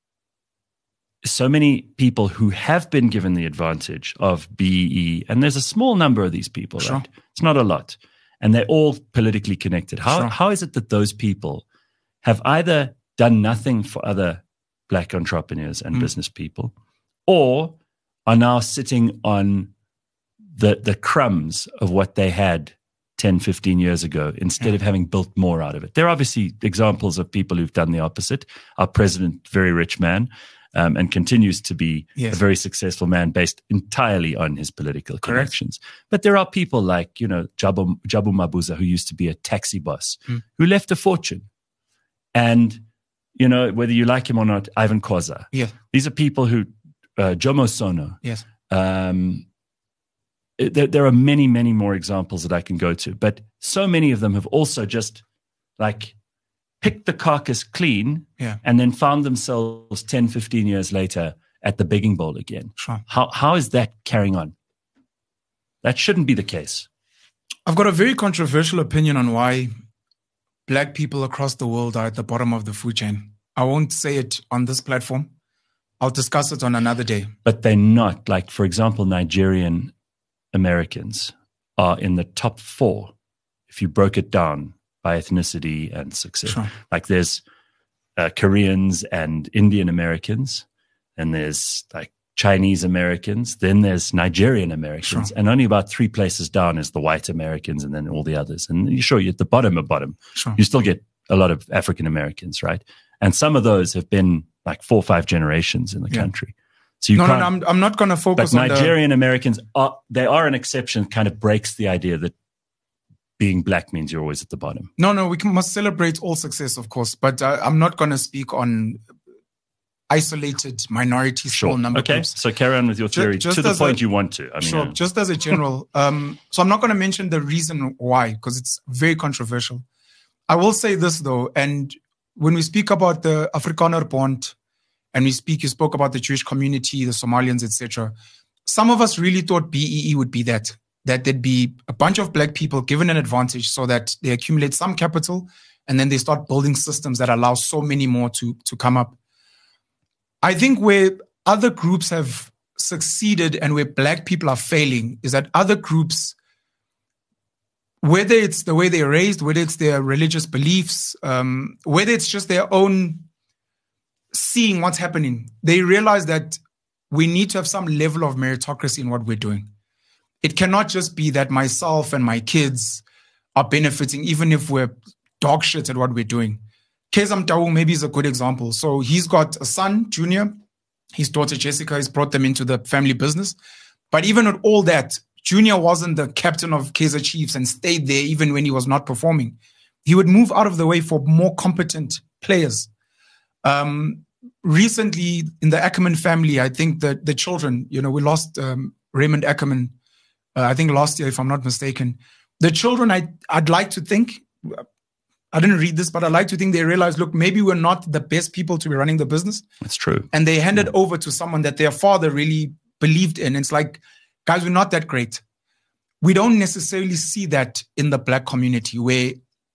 so many people who have been given the advantage of B E E, and there's a small number of these people, sure. right? It's not a lot, and they're all politically connected. How, sure. how is it that those people have either done nothing for other Black entrepreneurs and mm. business people, or are now sitting on the the crumbs of what they had ten, fifteen years ago instead yeah. of having built more out of it? There are obviously examples of people who've done the opposite. Our president, very rich man, um, and continues to be yes. a very successful man based entirely on his political Correct. connections. But there are people like, you know, Jabu, Jabu Mabuza, who used to be a taxi boss, mm. who left a fortune. And, you know, whether you like him or not, Ivan Khoza. Yeah. These are people who, uh, Jomo Sono. Yes. Um, There, there are many, many more examples that I can go to, but so many of them have also just like picked the carcass clean yeah. and then found themselves ten, fifteen years later at the begging bowl again. Sure. How, how is that carrying on? That shouldn't be the case. I've got a very controversial opinion on why Black people across the world are at the bottom of the food chain. I won't say it on this platform. I'll discuss it on another day. But they're not. Like, for example, Nigerian Americans are in the top four if you broke it down by ethnicity and success. Sure. Like there's uh, Koreans and Indian Americans, and there's like Chinese Americans, then there's Nigerian Americans, sure. and only about three places down is the white Americans, and then all the others. And you're sure you're at the bottom of bottom. Sure. You still get a lot of African Americans, right? And some of those have been like four or five generations in the yeah. country. So you no, no, can't, no, I'm, I'm not going to focus but on Nigerian the, Americans are, they are an exception, kind of breaks the idea that being black means you're always at the bottom. No, no, we can, must celebrate all success, of course, but uh, I'm not going to speak on isolated minority small Sure. number okay. groups. So carry on with your theory just, just to the point a, you want to. I mean, sure. uh, Just as a general, um, so I'm not going to mention the reason why, because it's very controversial. I will say this though, and when we speak about the Afrikaner Bond, and we speak, you spoke about the Jewish community, the Somalians, et cetera. Some of us really thought B E E would be that, that there'd be a bunch of black people given an advantage so that they accumulate some capital and then they start building systems that allow so many more to, to come up. I think where other groups have succeeded and where black people are failing is that other groups, whether it's the way they're raised, whether it's their religious beliefs, um, whether it's just their own seeing what's happening, they realize that we need to have some level of meritocracy in what we're doing. It cannot just be that myself and my kids are benefiting, even if we're dog shit at what we're doing. Kezam Tau maybe is a good example. So he's got a son, Junior, his daughter Jessica has brought them into the family business. But even with all that, Junior wasn't the captain of Kaizer Chiefs and stayed there even when he was not performing. He would move out of the way for more competent players. Um, recently, in the Ackerman family, I think that the children, you know, we lost um, Raymond Ackerman, uh, I think last year, if I'm not mistaken. The children, I, I'd like to think, I didn't read this, but I'd like to think they realized, look, maybe we're not the best people to be running the business. That's true. And they handed over to someone that their father really believed in. It's like, guys, we're not that great. We don't necessarily see that in the black community where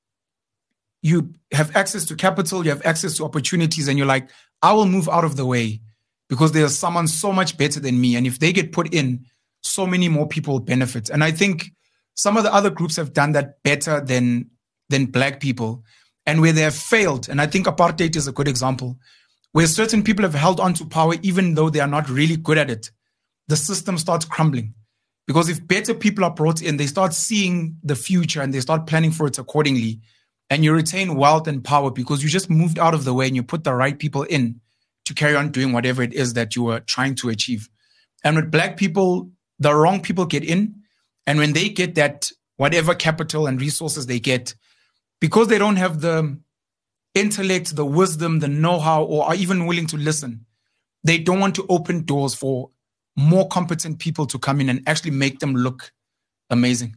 you have access to capital, you have access to opportunities, and you're like, I will move out of the way because there's someone so much better than me. And if they get put in, so many more people benefit. And I think some of the other groups have done that better than, than black people. And where they have failed, and I think apartheid is a good example, where certain people have held on to power even though they are not really good at it, the system starts crumbling. Because if better people are brought in, they start seeing the future and they start planning for it accordingly. And you retain wealth and power because you just moved out of the way and you put the right people in to carry on doing whatever it is that you were trying to achieve. And with black people, the wrong people get in. And when they get that, whatever capital and resources they get, because they don't have the intellect, the wisdom, the know-how, or are even willing to listen, they don't want to open doors for more competent people to come in and actually make them look amazing.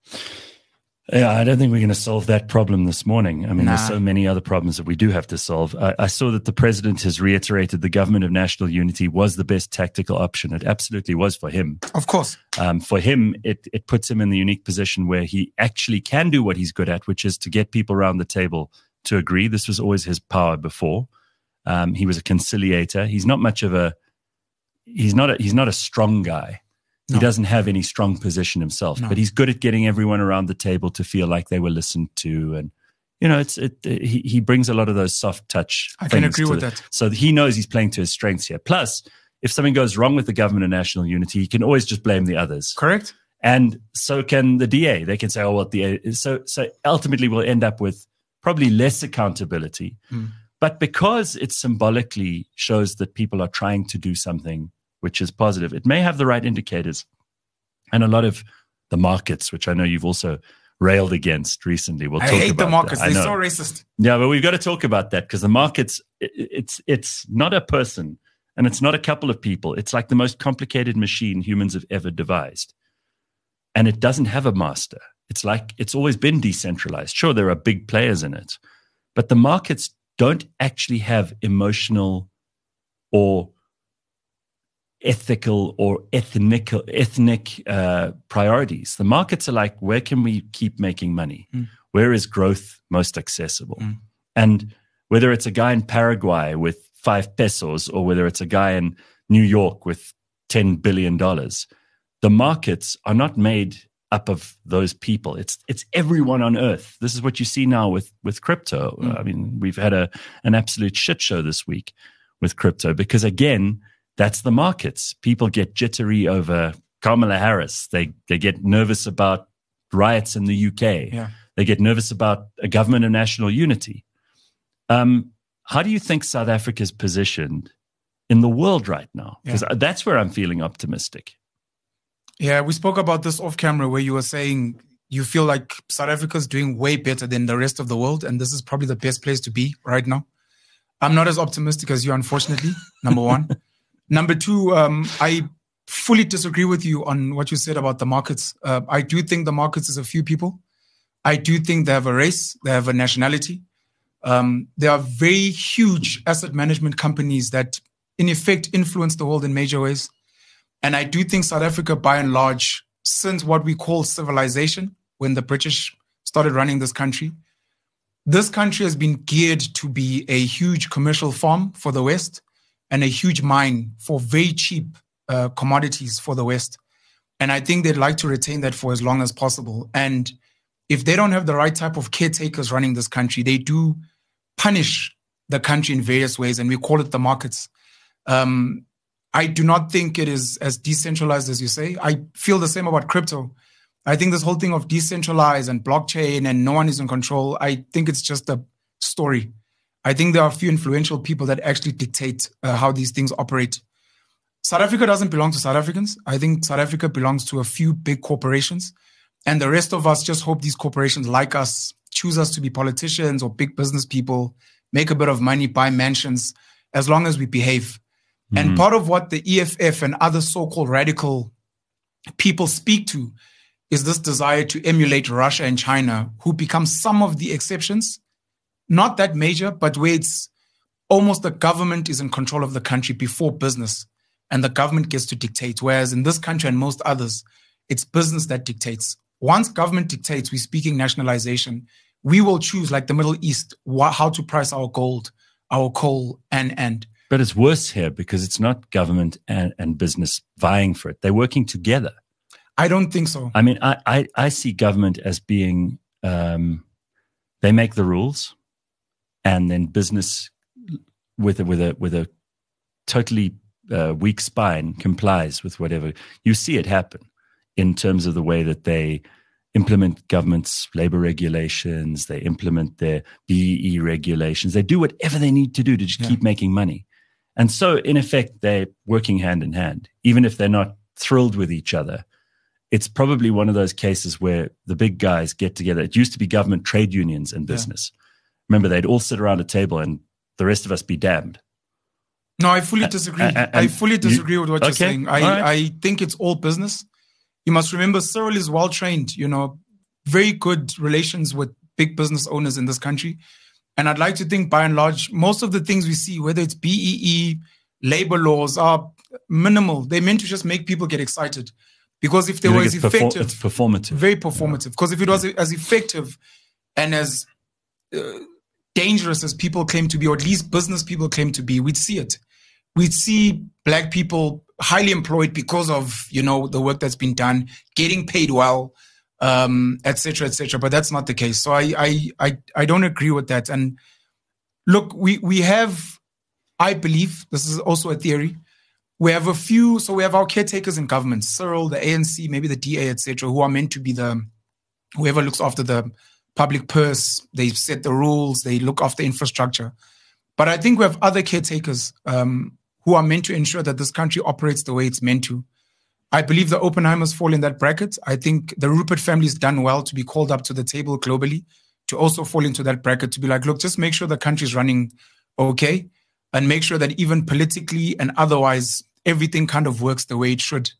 Yeah, I don't think we're going to solve that problem this morning. I mean, Nah. there's so many other problems that we do have to solve. I, I saw that the president has reiterated the government of national unity was the best tactical option. It absolutely was for him. Of course. Um, for him, it, it puts him in the unique position where he actually can do what he's good at, which is to get people around the table to agree. This was always his power before. Um, he was a conciliator. He's not much of a, he's not a, he's not a strong guy. No. He doesn't have any strong position himself, No. but he's good at getting everyone around the table to feel like they were listened to. And, you know, it's it, it he, he brings a lot of those soft touch. I can things agree to with the- that. So he knows he's playing to his strengths here. Plus, if something goes wrong with the government of national unity, he can always just blame the others. Correct? And so can the D A. They can say, oh, well, the A. So, so ultimately we'll end up with probably less accountability. Mm. But because it symbolically shows that people are trying to do something which is positive, it may have the right indicators. And a lot of the markets, which I know you've also railed against recently. We'll I talk hate about the markets. that. I They're know. so racist. Yeah, but we've got to talk about that because the markets, it, it's it's not a person and it's not a couple of people. It's like the most complicated machine humans have ever devised. And it doesn't have a master. It's like it's always been decentralized. Sure, there are big players in it, but the markets don't actually have emotional or ethical or ethnic ethnic uh, priorities. The markets are like, where can we keep making money? Mm. Where is growth most accessible? Mm. And whether it's a guy in Paraguay with five pesos or whether it's a guy in New York with ten billion dollars, the markets are not made up of those people. It's it's everyone on earth. This is what you see now with with crypto. Mm. I mean, we've had a an absolute shit show this week with crypto because again, that's the markets. People get jittery over Kamala Harris. They they get nervous about riots in the U K. Yeah. They get nervous about a government of national unity. Um, how do you think South Africa's positioned in the world right now, because Yeah. that's where I'm feeling optimistic. Yeah, we spoke about this off camera where you were saying you feel like South Africa's doing way better than the rest of the world, and this is probably the best place to be right now. I'm not as optimistic as you, unfortunately, number one. Number two, um, I fully disagree with you on what you said about the markets. Uh, I do think the markets is a few people. I do think they have a race, they have a nationality. Um, there are very huge asset management companies that, in effect, influence the world in major ways. And I do think South Africa, by and large, since what we call civilization, when the British started running this country, this country has been geared to be a huge commercial farm for the West and a huge mine for very cheap uh, commodities for the West. And I think they'd like to retain that for as long as possible. And if they don't have the right type of caretakers running this country, they do punish the country in various ways, and we call it the markets. Um, I do not think it is as decentralized as you say. I feel the same about crypto. I think this whole thing of decentralized and blockchain and no one is in control, I think it's just a story. I think there are a few influential people that actually dictate uh, how these things operate. South Africa doesn't belong to South Africans. I think South Africa belongs to a few big corporations. And the rest of us just hope these corporations like us choose us to be politicians or big business people, make a bit of money, buy mansions, as long as we behave. Mm-hmm. And part of what the E F F and other so-called radical people speak to is this desire to emulate Russia and China, who become some of the exceptions, not that major, but where it's almost the government is in control of the country before business, and the government gets to dictate. Whereas in this country and most others, it's business that dictates. Once government dictates, we're speaking nationalization, we will choose, like the Middle East, wh- how to price our gold, our coal, and and. But it's worse here because it's not government and, and business vying for it. They're working together. I don't think so. I mean, I, I, I see government as being, um, they make the rules, and then business with a, with a, with a totally uh, weak spine complies with whatever. You see it happen in terms of the way that they implement government's labor regulations, they implement their B E E regulations, they do whatever they need to do to just yeah. keep making money. And so, in effect, they're working hand in hand, even if they're not thrilled with each other. It's probably one of those cases where the big guys get together. It used to be government, trade unions, and business. Yeah. Remember, they'd all sit around a table and the rest of us be damned. No, I fully disagree. Uh, uh, I fully disagree you, with what okay, you're saying. I, right. I think it's all business. You must remember Cyril is well-trained, you know, very good relations with big business owners in this country. And I'd like to think, by and large, most of the things we see, whether it's B E E, labor laws, are minimal. They're meant to just make people get excited. Because if they were as effective... It's performative. Very performative. Because yeah. if it was yeah. as effective and as uh, dangerous as people claim to be, or at least business people claim to be, we'd see it. We'd see black people highly employed because of, you know, the work that's been done, getting paid well, um, et cetera, et cetera. But that's not the case. So I, I, I, I don't agree with that. And look, we, we have, I believe, this is also a theory, we have a few, so we have our caretakers in government, Cyril, the A N C, maybe the D A, et cetera, who are meant to be the, whoever looks after the public purse, they set the rules, they look after infrastructure. But I think we have other caretakers, um, who are meant to ensure that this country operates the way it's meant to. I believe the Oppenheimers fall in that bracket. I think the Rupert family has done well to be called up to the table globally, to also fall into that bracket, to be like, look, just make sure the country's running okay, and make sure that even politically and otherwise, everything kind of works the way it should.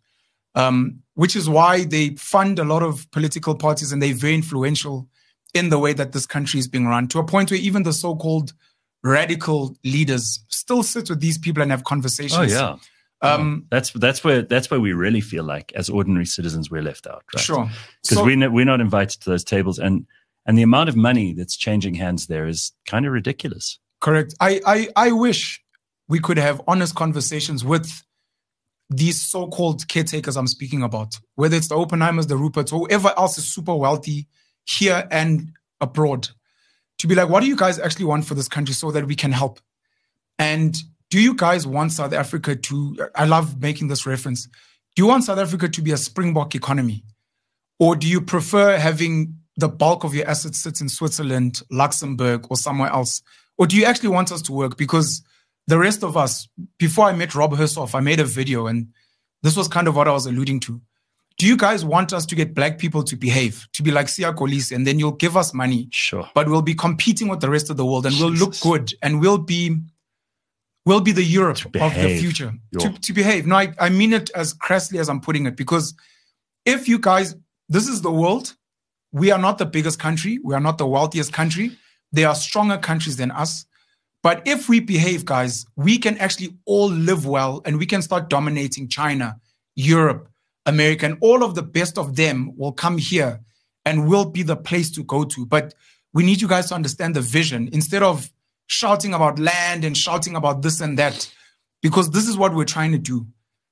Um, which is why they fund a lot of political parties, and they're very influential in the way that this country is being run, to a point where even the so-called radical leaders still sit with these people and have conversations. Oh yeah, um, that's that's where that's where we really feel like, as ordinary citizens, we're left out, right? Sure, because so, we're we're not invited to those tables, and and the amount of money that's changing hands there is kind of ridiculous. Correct. I I, I wish we could have honest conversations with these so-called caretakers I'm speaking about, whether it's the Oppenheimers, the Ruperts, or whoever else is super wealthy here and abroad, to be like, what do you guys actually want for this country so that we can help? And do you guys want South Africa to, I love making this reference, do you want South Africa to be a Springbok economy? Or do you prefer having the bulk of your assets sit in Switzerland, Luxembourg, or somewhere else? Or do you actually want us to work? Because the rest of us, before I met Rob Hersoff, I made a video, and this was kind of what I was alluding to. Do you guys want us to get black people to behave, to be like Siya Kolisi, and then you'll give us money? Sure. But we'll be competing with the rest of the world, and Jesus. We'll look good, and we'll be, we'll be the Europe of the future. To, to behave. No, I, I mean it as crassly as I'm putting it, because if you guys, this is the world. We are not the biggest country. We are not the wealthiest country. There are stronger countries than us. But if we behave, guys, we can actually all live well, and we can start dominating China, Europe, America, and all of the best of them will come here and will be the place to go to. But we need you guys to understand the vision instead of shouting about land and shouting about this and that, because this is what we're trying to do.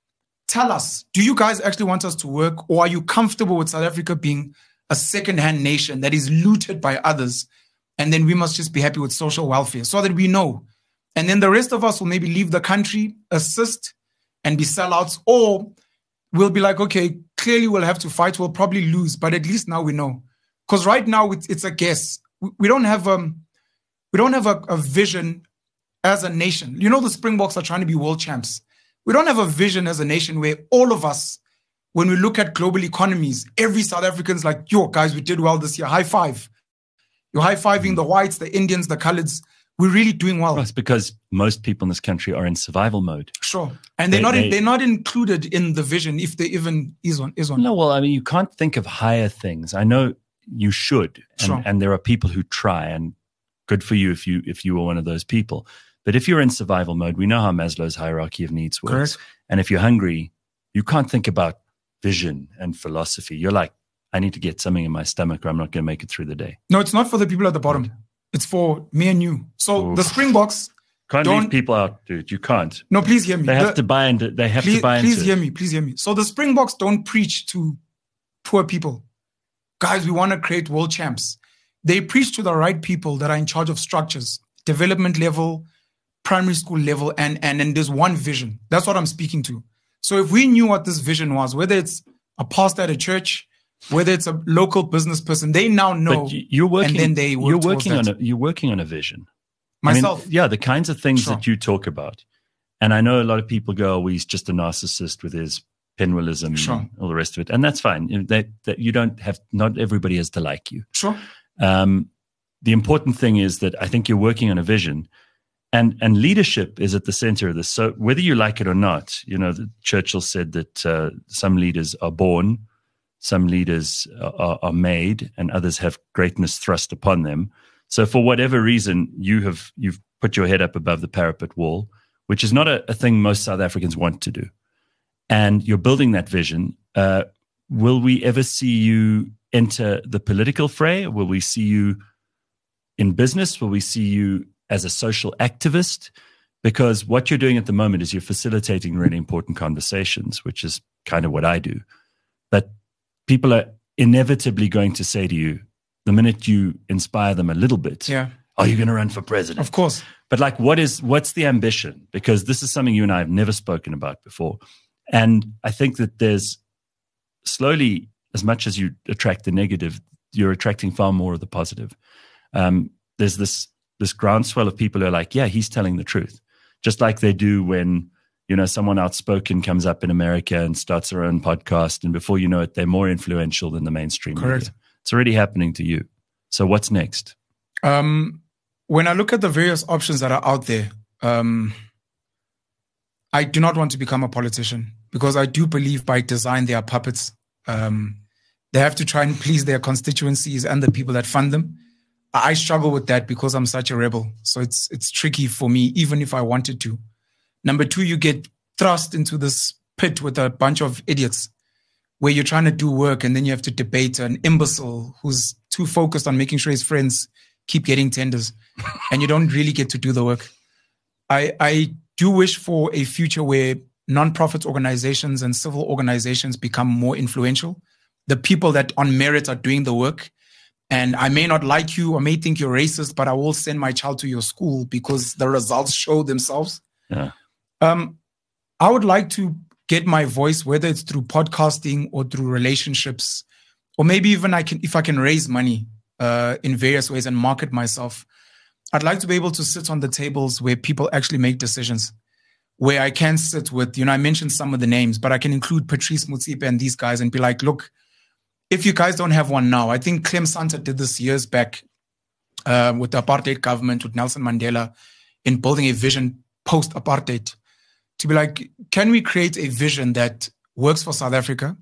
Tell us, do you guys actually want us to work, or are you comfortable with South Africa being a second-hand nation that is looted by others, and then we must just be happy with social welfare so that we know? And then the rest of us will maybe leave the country, assist, and be sellouts, or we'll be like, okay, clearly we'll have to fight, we'll probably lose, but at least now we know. Because right now it's, it's a guess. We don't have, um, we don't have a, a vision as a nation. You know, the Springboks are trying to be world champs. We don't have a vision as a nation where all of us, when we look at global economies, every South African's like, yo, guys, we did well this year. High five. You're high-fiving the whites, the Indians, the coloreds. We're really doing well. Well, it's because most people in this country are in survival mode. Sure. And they're they, not in, they, they're not included in the vision, if there even is one. Is one. No, well, I mean, you can't think of higher things. I know you should. And, sure. and there are people who try, and good for you if you if you were one of those people. But if you're in survival mode, we know how Maslow's hierarchy of needs works. Correct. And if you're hungry, you can't think about vision and philosophy. You're like, I need to get something in my stomach or I'm not going to make it through the day. No, it's not for the people at the bottom. Right. It's for me and you. So Oof. the Springboks can't don't, leave people out, dude. You can't. No, please hear me. They have the, to buy into. They have please, to buy please into. Please hear me. Please hear me. So the Springboks don't preach to poor people. Guys, we want to create world champs. They preach to the right people that are in charge of structures, development level, primary school level, and and and there's one vision. That's what I'm speaking to. So if we knew what this vision was, whether it's a pastor at a church, whether it's a local business person, they now know. But you're working. And then they work you're working on a. You're working on a vision. Myself, I mean, yeah, the kinds of things sure. that you talk about, and I know a lot of people go, "Oh, he's just a narcissist with his pinwellism sure. and all the rest of it," and that's fine. That that you don't have. Not everybody has to like you. Sure. Um, the important thing is that I think you're working on a vision. And and leadership is at the center of this. So whether you like it or not, you know, Churchill said that uh, some leaders are born, some leaders are, are made, and others have greatness thrust upon them. So for whatever reason, you have you've put your head up above the parapet wall, which is not a, a thing most South Africans want to do. And you're building that vision. Uh, will we ever see you enter the political fray? Will we see you in business? Will we see you as a social activist? Because what you're doing at the moment is you're facilitating really important conversations, which is kind of what I do. But people are inevitably going to say to you, the minute you inspire them a little bit, yeah. are you going to run for president? Of course. But like, what is, what's the ambition? Because this is something you and I have never spoken about before. And I think that there's slowly, as much as you attract the negative, you're attracting far more of the positive. Um, there's this, this groundswell of people who are like, yeah, he's telling the truth. Just like they do when, you know, someone outspoken comes up in America and starts their own podcast. And before you know it, they're more influential than the mainstream Correct. media. It's already happening to you. So what's next? Um, when I look at the various options that are out there, um, I do not want to become a politician because I do believe by design they are puppets. Um, they have to try and please their constituencies and the people that fund them. I struggle with that because I'm such a rebel. So it's it's tricky for me, even if I wanted to. Number two, you get thrust into this pit with a bunch of idiots where you're trying to do work and then you have to debate an imbecile who's too focused on making sure his friends keep getting tenders and you don't really get to do the work. I, I do wish for a future where non-profit organizations and civil organizations become more influential. The people that on merit are doing the work. And I may not like you, I may think you're racist, but I will send my child to your school because the results show themselves. Yeah. Um, I would like to get my voice, whether it's through podcasting or through relationships, or maybe even I can, if I can raise money uh, in various ways and market myself. I'd like to be able to sit on the tables where people actually make decisions, where I can sit with, you know, I mentioned some of the names, but I can include Patrice Motsepe and these guys and be like, look, if you guys don't have one now, I think Clem Santa did this years back uh, with the apartheid government, with Nelson Mandela, in building a vision post-apartheid, to be like, can we create a vision that works for South Africa?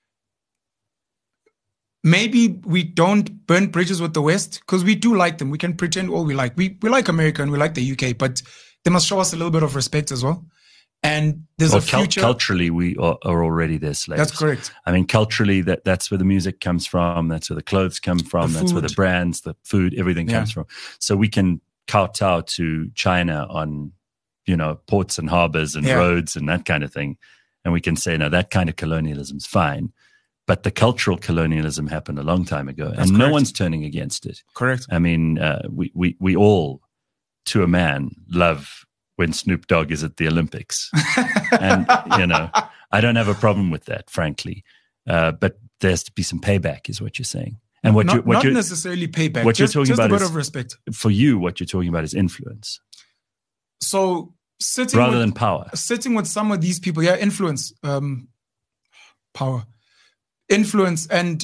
Maybe we don't burn bridges with the West, because we do like them. We can pretend all we like. We we like America and we like the U K, but they must show us a little bit of respect as well. And there's well, a future. Culturally, we are, are already their slaves. That's correct. I mean, culturally, that, that's where the music comes from. That's where the clothes come from. The that's where food. the brands, the food, everything Yeah. comes from. So we can kowtow to China on, you know, ports and harbors and Yeah. roads and that kind of thing. And we can say, no, that kind of colonialism is fine. But the cultural colonialism happened a long time ago, That's and no correct. one's turning against it. Correct. I mean, uh, we, we, we all, to a man, love when Snoop Dogg is at the Olympics. And, you know, I don't have a problem with that, frankly. Uh, but there has to be some payback, is what you're saying. And what, not you, what not you're, necessarily payback. what you're just, talking just about a bit is- of respect. for you, what you're talking about is influence So sitting rather with, than power. sitting with some of these people, yeah, influence, um, power, influence, and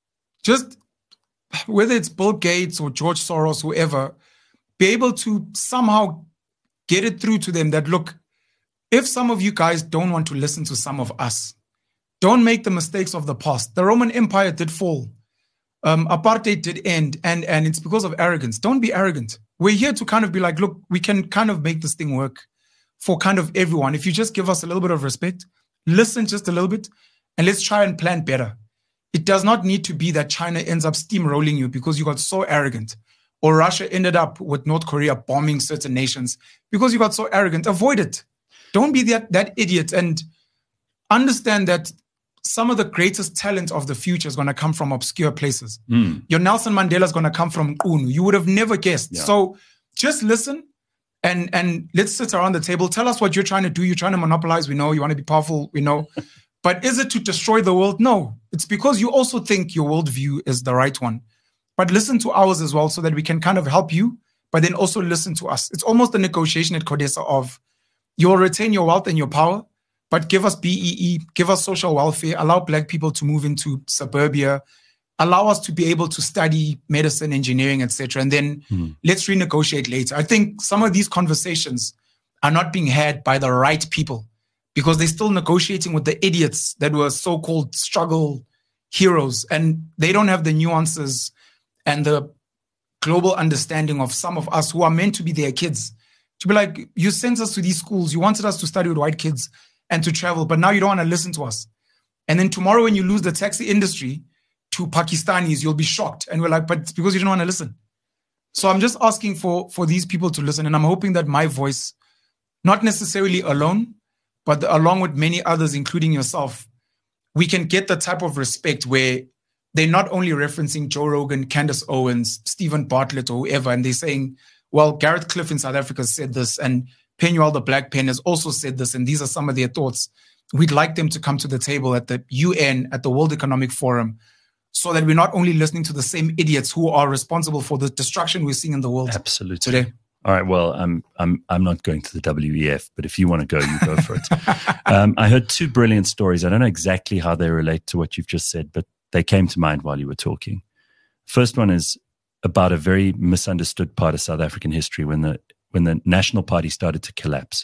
just whether it's Bill Gates or George Soros, whoever, be able to somehow get it through to them that, look, if some of you guys don't want to listen to some of us, don't make the mistakes of the past. The Roman Empire did fall. Um, apartheid did end, and, and it's because of arrogance. Don't be arrogant. We're here to kind of be like, look, we can kind of make this thing work for kind of everyone. If you just give us a little bit of respect, listen just a little bit, and let's try and plan better. It does not need to be that China ends up steamrolling you because you got so arrogant, or Russia ended up with North Korea bombing certain nations because you got so arrogant. Avoid it. Don't be that, that idiot, and understand that some of the greatest talent of the future is going to come from obscure places. Mm. Your Nelson Mandela is going to come from Qunu. You would have never guessed. Yeah. So just listen and and let's sit around the table. Tell us what you're trying to do. You're trying to monopolize. We know. You want to be powerful. We know. But is it to destroy the world? No. It's because you also think your worldview is the right one. But listen to ours as well so that we can kind of help you, but then also listen to us. It's almost a negotiation at CODESA of you will retain your wealth and your power, but give us B E E, give us social welfare, allow Black people to move into suburbia, allow us to be able to study medicine, engineering, et cetera. And then Mm. let's renegotiate later. I think some of these conversations are not being had by the right people because they're still negotiating with the idiots that were so-called struggle heroes. And they don't have the nuances and the global understanding of some of us who are meant to be their kids. To be like, you sent us to these schools, you wanted us to study with white kids and to travel, but now you don't want to listen to us. And then tomorrow when you lose the taxi industry to Pakistanis, you'll be shocked. And we're like, but it's because you don't want to listen. So I'm just asking for, for these people to listen. And I'm hoping that my voice, not necessarily alone, but along with many others, including yourself, we can get the type of respect where they're not only referencing Joe Rogan, Candace Owens, Stephen Bartlett, or whoever, and they're saying, well, Gareth Cliff in South Africa said this, and Penuel the Black Pen has also said this, and these are some of their thoughts. We'd like them to come to the table at the U N, at the World Economic Forum, so that we're not only listening to the same idiots who are responsible for the destruction we're seeing in the world Absolutely. today. All right. Well, I'm I'm I'm not going to the W E F, but if you want to go, you go for it. um, I heard two brilliant stories. I don't know exactly how they relate to what you've just said, but they came to mind while you were talking. First one is about a very misunderstood part of South African history when the when the National Party started to collapse.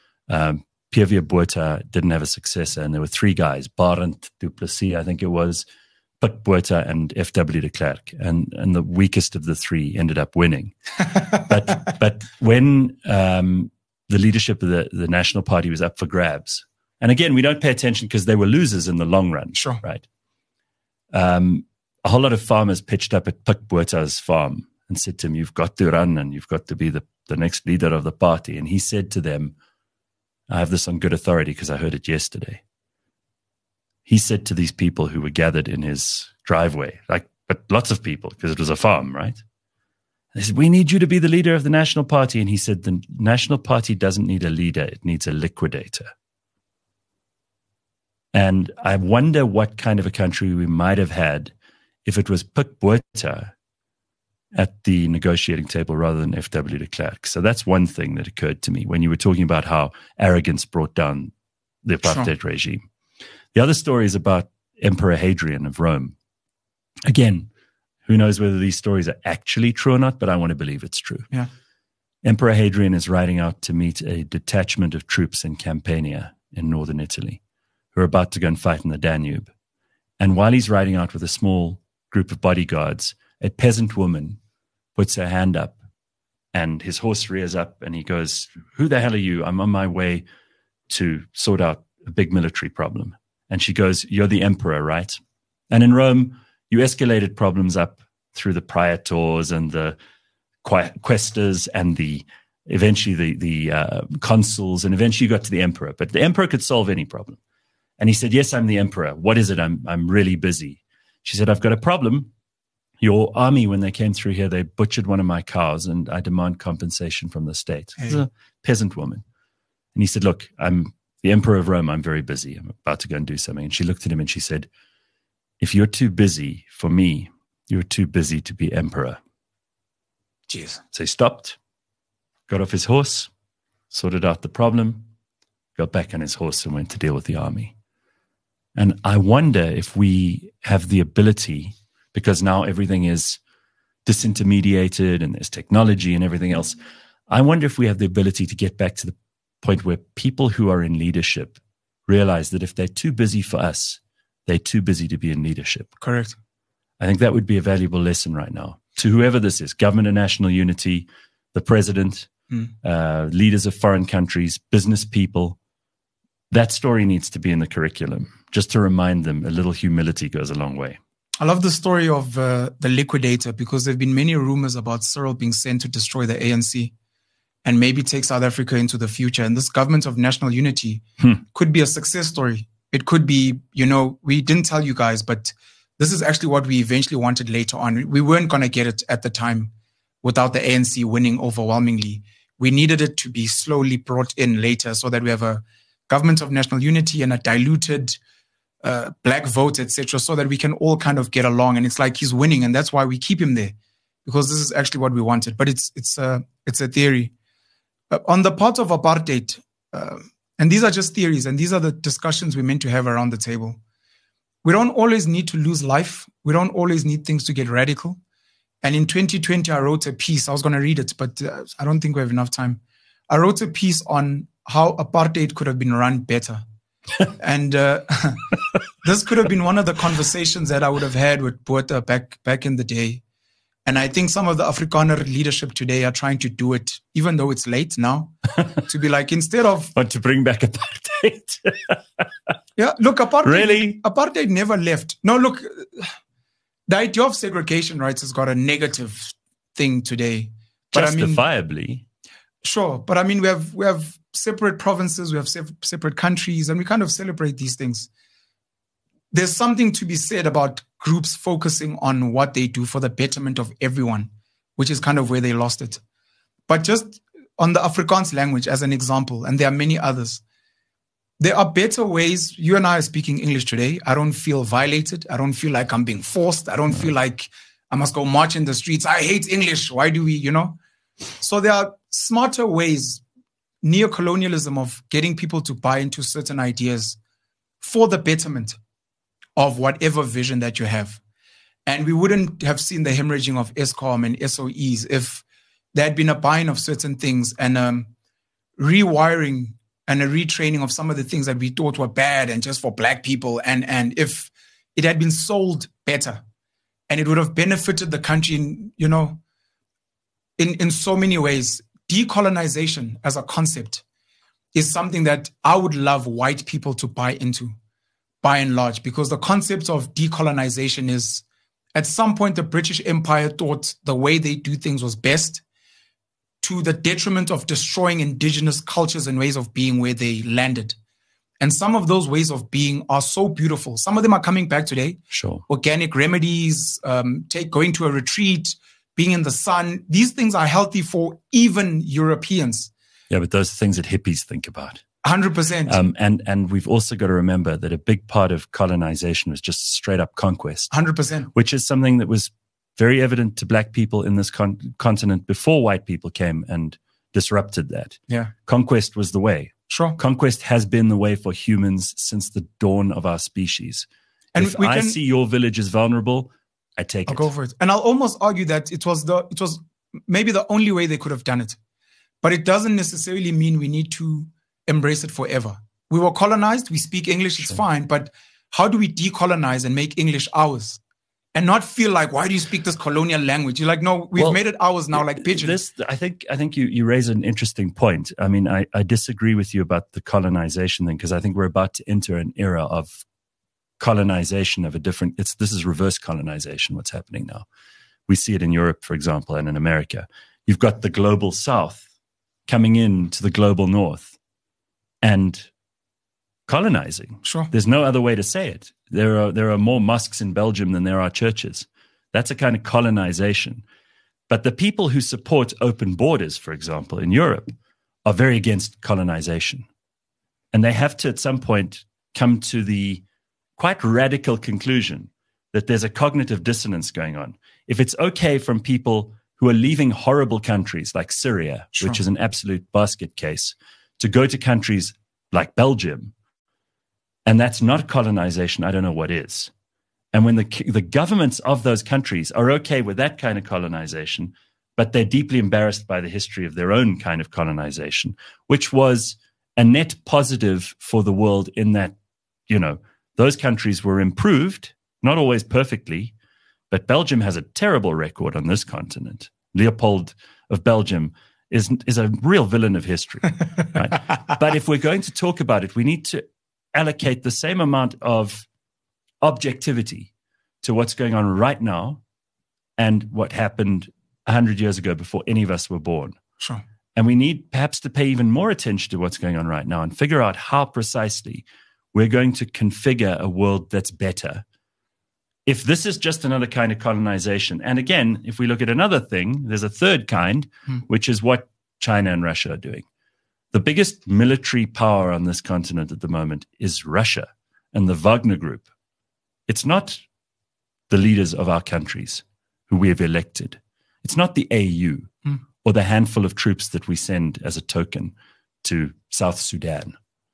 Um, P V Botha didn't have a successor, and there were three guys: Barend du Plessis, I think it was, Pik Botha, and F W de Klerk, and and the weakest of the three ended up winning. but but when um, the leadership of the, the National Party was up for grabs, and again, we don't pay attention because they were losers in the long run, Sure. right? Um, a whole lot of farmers pitched up at Pik Botha's farm and said to him, "You've got to run, and you've got to be the, the next leader of the party." And he said to them, I have this on good authority because I heard it yesterday. He said to these people who were gathered in his driveway, like, but lots of people, because it was a farm, right? They said, "We need you to be the leader of the National Party." And he said, "The National Party doesn't need a leader. It needs a liquidator." And I wonder what kind of a country we might have had if it was Pik Botha at the negotiating table rather than F W de Klerk. So that's one thing that occurred to me when you were talking about how arrogance brought down the apartheid sure. regime. The other story is about Emperor Hadrian of Rome. Again, who knows whether these stories are actually true or not, but I want to believe it's true. Yeah. Emperor Hadrian is riding out to meet a detachment of troops in Campania in northern Italy who are about to go and fight in the Danube. And while he's riding out with a small group of bodyguards, a peasant woman puts her hand up and his horse rears up and he goes, "Who the hell are you? I'm on my way to sort out a big military problem." And she goes, "You're the emperor, right?" And in Rome, you escalated problems up through the praetors and the quaestors and the eventually the, the uh, consuls, and eventually you got to the emperor. But the emperor could solve any problem. And he said, "Yes, I'm the emperor. What is it? I'm I'm really busy." She said, "I've got a problem. Your army, when they came through here, they butchered one of my cows, and I demand compensation from the state." Hey. It was a peasant woman. And he said, "Look, I'm the emperor of Rome. I'm very busy. I'm about to go and do something." And she looked at him and she said, "If you're too busy for me, you're too busy to be emperor." Jeez. So he stopped, got off his horse, sorted out the problem, got back on his horse and went to deal with the army. And I wonder if we have the ability, because now everything is disintermediated and there's technology and everything else, I wonder if we have the ability to get back to the point where people who are in leadership realize that if they're too busy for us, they're too busy to be in leadership. Correct. I think that would be a valuable lesson right now to whoever this is, government and national unity, the president, mm. uh, leaders of foreign countries, business people. That story needs to be in the curriculum, just to remind them a little humility goes a long way. I love the story of uh, the liquidator, because there have been many rumors about Cyril being sent to destroy the A N C and maybe take South Africa into the future. And this government of national unity hmm. could be a success story. It could be, you know, we didn't tell you guys, but this is actually what we eventually wanted later on. We weren't going to get it at the time without the A N C winning overwhelmingly. We needed it to be slowly brought in later so that we have a government of national unity and a diluted uh, black vote, et cetera, so that we can all kind of get along. And it's like he's winning, and that's why we keep him there, because this is actually what we wanted. But it's it's a it's a theory. Uh, on the part of apartheid, uh, and these are just theories, and these are the discussions we're meant to have around the table. We don't always need to lose life. We don't always need things to get radical. And in twenty twenty, I wrote a piece. I was going to read it, but uh, I don't think we have enough time. I wrote a piece on how apartheid could have been run better. and uh, this could have been one of the conversations that I would have had with Botha back, back in the day. And I think some of the Afrikaner leadership today are trying to do it, even though it's late now, to be like, instead of... But to bring back apartheid. yeah, look, apartheid... Really? Apartheid never left. No, look, the idea of segregation rights has got a negative thing today. But Justifiably. I mean, sure, but I mean, we have we have separate provinces, we have se- separate countries, and we kind of celebrate these things. There's something to be said about groups focusing on what they do for the betterment of everyone, which is kind of where they lost it. But just on the Afrikaans language as an example, and there are many others, there are better ways. You and I are speaking English today. I don't feel violated. I don't feel like I'm being forced. I don't feel like I must go march in the streets. I hate English. Why do we, you know? So there are smarter ways, neocolonialism, of getting people to buy into certain ideas for the betterment of whatever vision that you have. And we wouldn't have seen the hemorrhaging of Eskom and S O Es if there had been a buying of certain things and um, rewiring and a retraining of some of the things that we thought were bad and just for black people. And, and if it had been sold better, and it would have benefited the country in, you know, in, in so many ways. Decolonization as a concept is something that I would love white people to buy into, by and large, because the concept of decolonization is, at some point, the British Empire thought the way they do things was best, to the detriment of destroying indigenous cultures and ways of being where they landed. And some of those ways of being are so beautiful. Some of them are coming back today. Sure. Organic remedies, um, take going to a retreat, being in the sun. These things are healthy for even Europeans. Yeah, but those are things that hippies think about. one hundred percent. Um, and, and we've also got to remember that a big part of colonization was just straight up conquest. one hundred percent. Which is something that was very evident to black people in this con- continent before white people came and disrupted that. Yeah. Conquest was the way. Sure. Conquest has been the way for humans since the dawn of our species. And if we I can, see your village is vulnerable, I take I'll it. go for it. And I'll almost argue that it was the it was maybe the only way they could have done it. But it doesn't necessarily mean we need to embrace it forever. We were colonized, we speak English, Sure. it's fine. But how do we decolonize and make English ours? And not feel like, why do you speak this colonial language? You're like, no, we've Well, made it ours now, like pigeon. This, I think, I think you, you raise an interesting point. I mean, I, I disagree with you about the colonization thing, because I think we're about to enter an era of colonization of a different, it's, this is reverse colonization, what's happening now. We see it in Europe, for example, and in America. You've got the global south coming in to the global north and colonizing. Sure. There's no other way to say it. There are there are more mosques in Belgium than there are churches. That's a kind of colonization. But the people who support open borders, for example, in Europe, are very against colonization. And they have to, at some point, come to the quite radical conclusion that there's a cognitive dissonance going on. If it's okay from people who are leaving horrible countries like Syria, Sure. which is an absolute basket case, to go to countries like Belgium, and that's not colonization, I don't know what is. And when the the governments of those countries are okay with that kind of colonization, but they're deeply embarrassed by the history of their own kind of colonization, which was a net positive for the world in that, you know, those countries were improved, not always perfectly, but Belgium has a terrible record on this continent. Leopold of Belgium is, is a real villain of history. Right? But if we're going to talk about it, we need to allocate the same amount of objectivity to what's going on right now and what happened one hundred years ago before any of us were born. Sure. And we need perhaps to pay even more attention to what's going on right now and figure out how precisely we're going to configure a world that's better. If this is just another kind of colonization, and again, if we look at another thing, there's a third kind, Hmm. which is what China and Russia are doing. The biggest military power on this continent at the moment is Russia and the Wagner Group. It's not the leaders of our countries who we have elected. It's not the A U Hmm. or the handful of troops that we send as a token to South Sudan.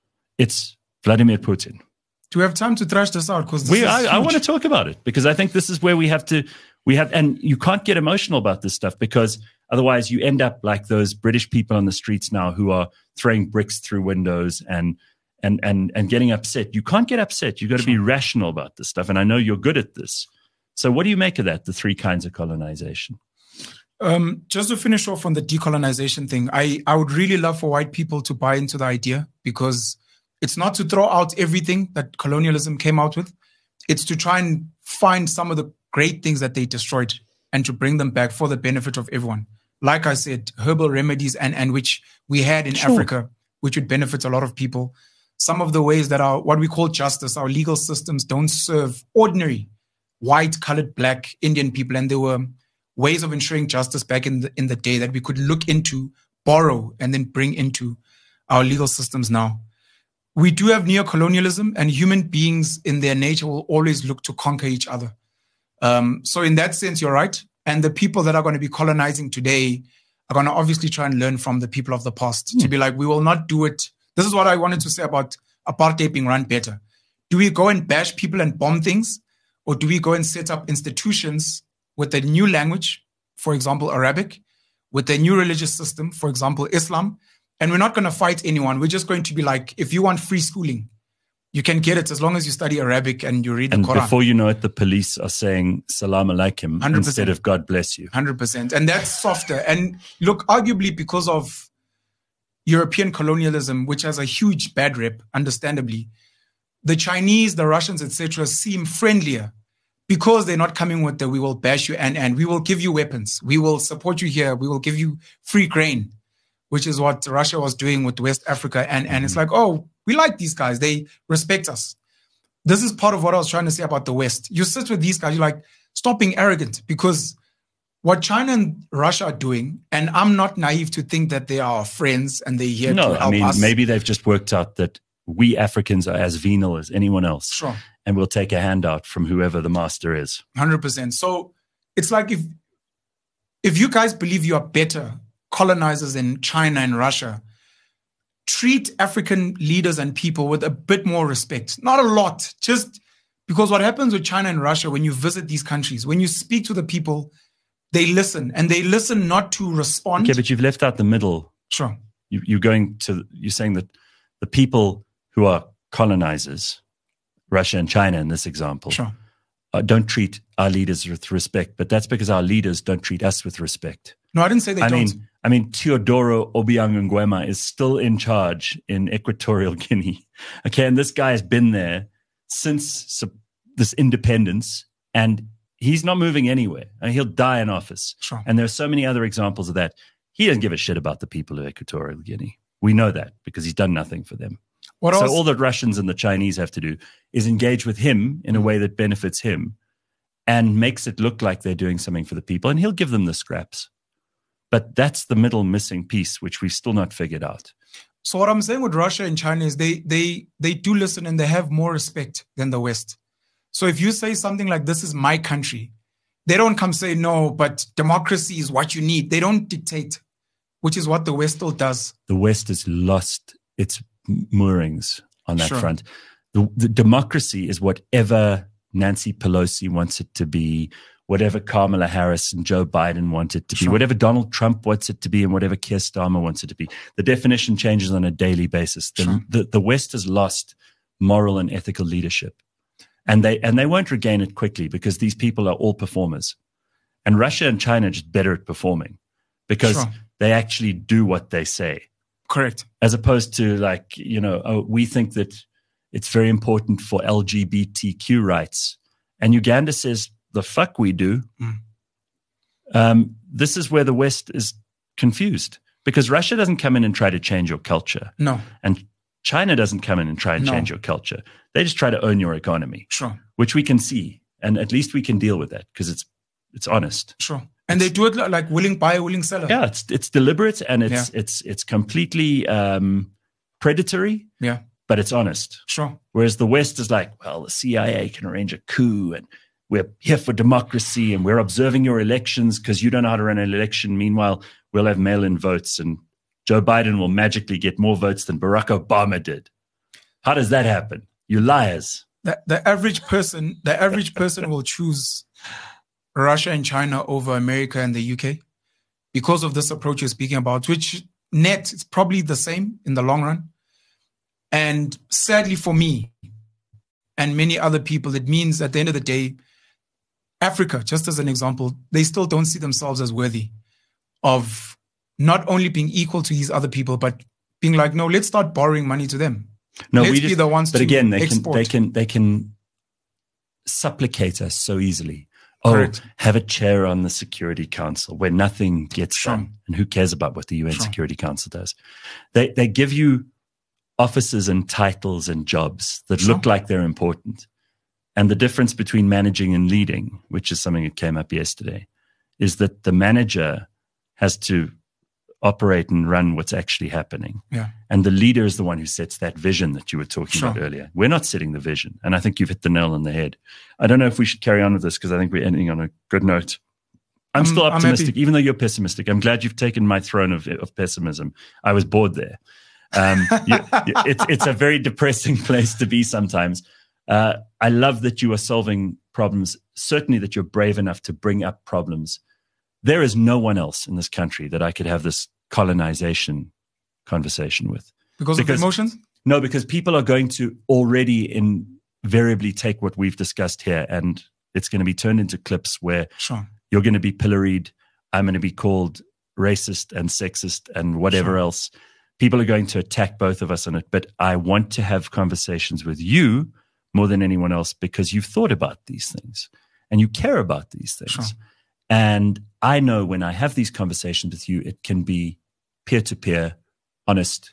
It's Vladimir Putin. Do we have time to thrash this out? Because We, I, I want to talk about it because I think this is where we have to, we have, and you can't get emotional about this stuff because otherwise you end up like those British people on the streets now who are throwing bricks through windows and, and, and, and getting upset. You can't get upset. You've got to Sure. be rational about this stuff. And I know you're good at this. So what do you make of that? The three kinds of colonization. Um, just to finish off on the decolonization thing, I, I would really love for white people to buy into the idea because it's not to throw out everything that colonialism came out with. It's to try and find some of the great things that they destroyed and to bring them back for the benefit of everyone. Like I said, herbal remedies and, and which we had in Sure. Africa, which would benefit a lot of people. Some of the ways that our, what we call justice, our legal systems don't serve ordinary white, colored, black, Indian people. And there were ways of ensuring justice back in the, in the day that we could look into, borrow, and then bring into our legal systems now. We do have neocolonialism, and human beings in their nature will always look to conquer each other. Um, so in that sense, you're right. And the people that are going to be colonizing today are going to obviously try and learn from the people of the past Hmm. to be like, we will not do it. This is what I wanted to say about apartheid being run better. Do we go and bash people and bomb things? Or do we go and set up institutions with a new language, for example, Arabic, with a new religious system, for example, Islam? And we're not going to fight anyone. We're just going to be like, if you want free schooling, you can get it as long as you study Arabic and you read the And Quran. before you know it, the police are saying salam alaikum one hundred percent. instead of God bless you. one hundred percent. And that's softer. And look, arguably because of European colonialism, which has a huge bad rep, understandably, the Chinese, the Russians, et cetera, seem friendlier because they're not coming with the, we will bash you and, and we will give you weapons. We will support you here. We will give you free grain, which is what Russia was doing with West Africa. And, and it's like, oh, we like these guys. They respect us. This is part of what I was trying to say about the West. You sit with these guys, you're like, stop being arrogant because what China and Russia are doing, and I'm not naive to think that they are our friends and they're here No, to help I mean, us. maybe they've just worked out that we Africans are as venal as anyone else. Sure. And we'll take a handout from whoever the master is. one hundred percent. So it's like if if you guys believe you are better colonizers than China and Russia, treat African leaders and people with a bit more respect. Not a lot, just because what happens with China and Russia when you visit these countries, when you speak to the people, they listen, and they listen not to respond. Okay, but you've left out the middle. Sure. You, you're going to, you're saying that the people who are colonizers, Russia and China in this example, sure. uh, don't treat our leaders with respect, but that's because our leaders don't treat us with respect. No, I didn't say they I don't. Mean, I mean, Teodoro Obiang Nguema is still in charge in Equatorial Guinea. Okay, and this guy has been there since this independence, and he's not moving anywhere. And he'll die in office. Sure. And there are so many other examples of that. He doesn't give a shit about the people of Equatorial Guinea. We know that because he's done nothing for them. What so else? all the Russians and the Chinese have to do is engage with him in a way that benefits him and makes it look like they're doing something for the people, and he'll give them the scraps. But that's the middle missing piece, which we've still not figured out. So what I'm saying with Russia and China is they they they do listen, and they have more respect than the West. So if you say something like, this is my country, they don't come say, no, but democracy is what you need. They don't dictate, which is what the West still does. The West has lost its moorings on that Sure. front. The, the democracy is whatever Nancy Pelosi wants it to be, whatever Kamala Harris and Joe Biden want it to be, Sure. whatever Donald Trump wants it to be, and whatever Keir Starmer wants it to be. The definition changes on a daily basis. The, Sure. the, the West has lost moral and ethical leadership. And they and they won't regain it quickly because these people are all performers. And Russia and China are just better at performing because Sure. they actually do what they say. Correct. As opposed to like, you know, oh, we think that it's very important for L G B T Q rights. And Uganda says, the fuck we do. Mm. Um, this is where the West is confused because Russia doesn't come in and try to change your culture. No. And China doesn't come in and try and No. change your culture. They just try to own your economy, Sure. which we can see. And at least we can deal with that because it's it's honest. Sure. And they do it li- like willing buyer, willing seller. Yeah, it's it's deliberate and it's Yeah. it's it's completely um, predatory, Yeah. but it's honest. Sure. Whereas the West is like, well, the C I A can arrange a coup and we're here for democracy and we're observing your elections because you don't know how to run an election. Meanwhile, we'll have mail-in votes and Joe Biden will magically get more votes than Barack Obama did. How does that happen? You liars. The, the average person, the average person will choose Russia and China over America and the U K because of this approach you're speaking about, which net is probably the same in the long run. And sadly for me and many other people, it means at the end of the day, Africa, just as an example, they still don't see themselves as worthy of not only being equal to these other people, but being like, no, let's start borrowing money to them. No, let's we be just, the ones but to again, they export. can they can they can supplicate us so easily. Oh, Correct. have a chair on the Security Council where nothing gets Sure. done, and who cares about what the U N Sure. Security Council does? They they give you offices and titles and jobs that Sure. look like they're important. And the difference between managing and leading, which is something that came up yesterday, is that the manager has to operate and run what's actually happening. Yeah. And the leader is the one who sets that vision that you were talking Sure. about earlier. We're not setting the vision. And I think you've hit the nail on the head. I don't know if we should carry on with this because I think we're ending on a good note. I'm, I'm- still I'm optimistic, happy. even though you're pessimistic. I'm glad you've taken my throne of, of pessimism. I was bored there. Um, you, you, it's, it's a very depressing place to be sometimes. Uh, I love that you are solving problems, certainly that you're brave enough to bring up problems. There is no one else in this country that I could have this colonization conversation with. Because, Because- of emotions? No, because people are going to already invariably take what we've discussed here and it's going to be turned into clips where Sure. you're going to be pilloried. I'm going to be called racist and sexist and whatever Sure. else. People are going to attack both of us on it. But I want to have conversations with you more than anyone else because you've thought about these things and you care about these things. Sure. And I know when I have these conversations with you, it can be peer-to-peer, honest,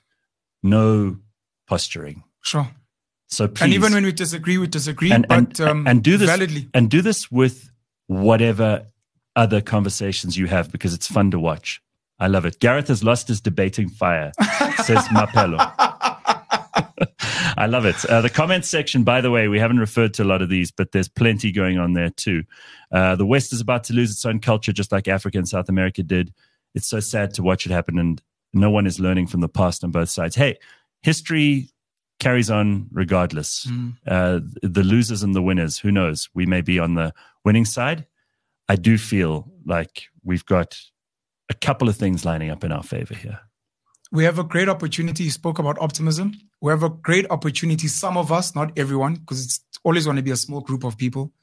no posturing. Sure. So please, And even when we disagree, we disagree, and, but and, um, and do this validly. and do this with whatever other conversations you have because it's fun to watch. I love it. Gareth has lost his debating fire, says Mapelo. I love it. Uh, the comments section, by the way, we haven't referred to a lot of these, but there's plenty going on there too. Uh, the West is about to lose its own culture, just like Africa and South America did. It's so sad to watch it happen, and no one is learning from the past on both sides. Hey, history carries on regardless. Mm. Uh, the losers and the winners, who knows? We may be on the winning side. I do feel like we've got a couple of things lining up in our favor here. We have a great opportunity. You spoke about optimism. We have a great opportunity. Some of us, not everyone, because it's always going to be a small group of people.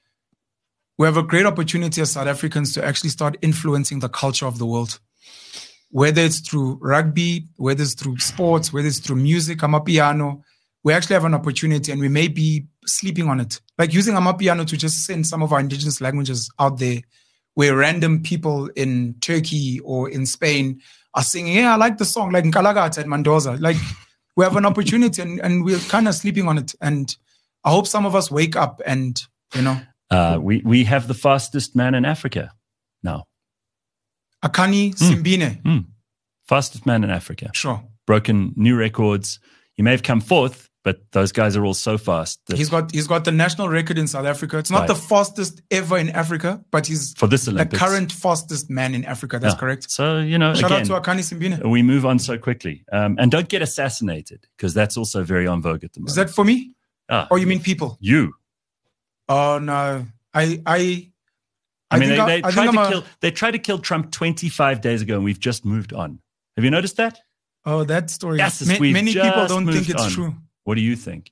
We have a great opportunity as South Africans to actually start influencing the culture of the world. Whether it's through rugby, whether it's through sports, whether it's through music, Amapiano, we actually have an opportunity, and we may be sleeping on it. Like using Amapiano to just send some of our indigenous languages out there, where random people in Turkey or in Spain are singing, yeah, I like the song, like Nkalagata at Mendoza. Like, we have an opportunity, and, and we're kind of sleeping on it. And I hope some of us wake up and, you know. Uh, we, we have the fastest man in Africa now. Akani Simbine. Mm. Mm. Fastest man in Africa. Sure. Broken new records. He may have come fourth, but those guys are all so fast. He's got he's got the national record in South Africa. It's not right. the fastest ever in Africa, but he's for this Olympics. The current fastest man in Africa. That's yeah. correct. So, you know, shout again, out to Akani Simbine. We move on so quickly. Um, and don't get assassinated, because that's also very on vogue at the moment. Is that for me? Ah, or you mean people? You. Oh, no. I... I I, I mean, they, they, I, tried I to a, kill, they tried to kill Trump twenty-five days ago, and we've just moved on. Have you noticed that? Oh, that story. Yes, Ma- many people don't think it's on. true. What do you think?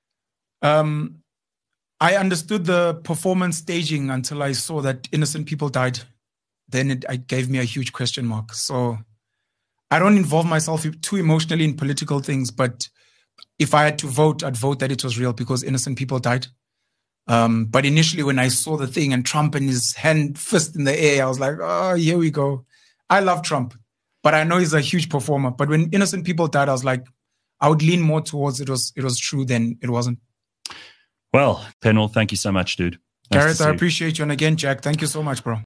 Um, I understood the performance staging until I saw that innocent people died. Then it, it gave me a huge question mark. So I don't involve myself too emotionally in political things, but if I had to vote, I'd vote that it was real because innocent people died. Um, but initially when I saw the thing and Trump and his hand fist in the air, I was like, oh, here we go. I love Trump, but I know he's a huge performer. But when innocent people died, I was like, I would lean more towards it was it was true than it wasn't. Well, Penwell, thank you so much, dude. Nice Gareth, I appreciate you. And again, Jack, thank you so much, bro.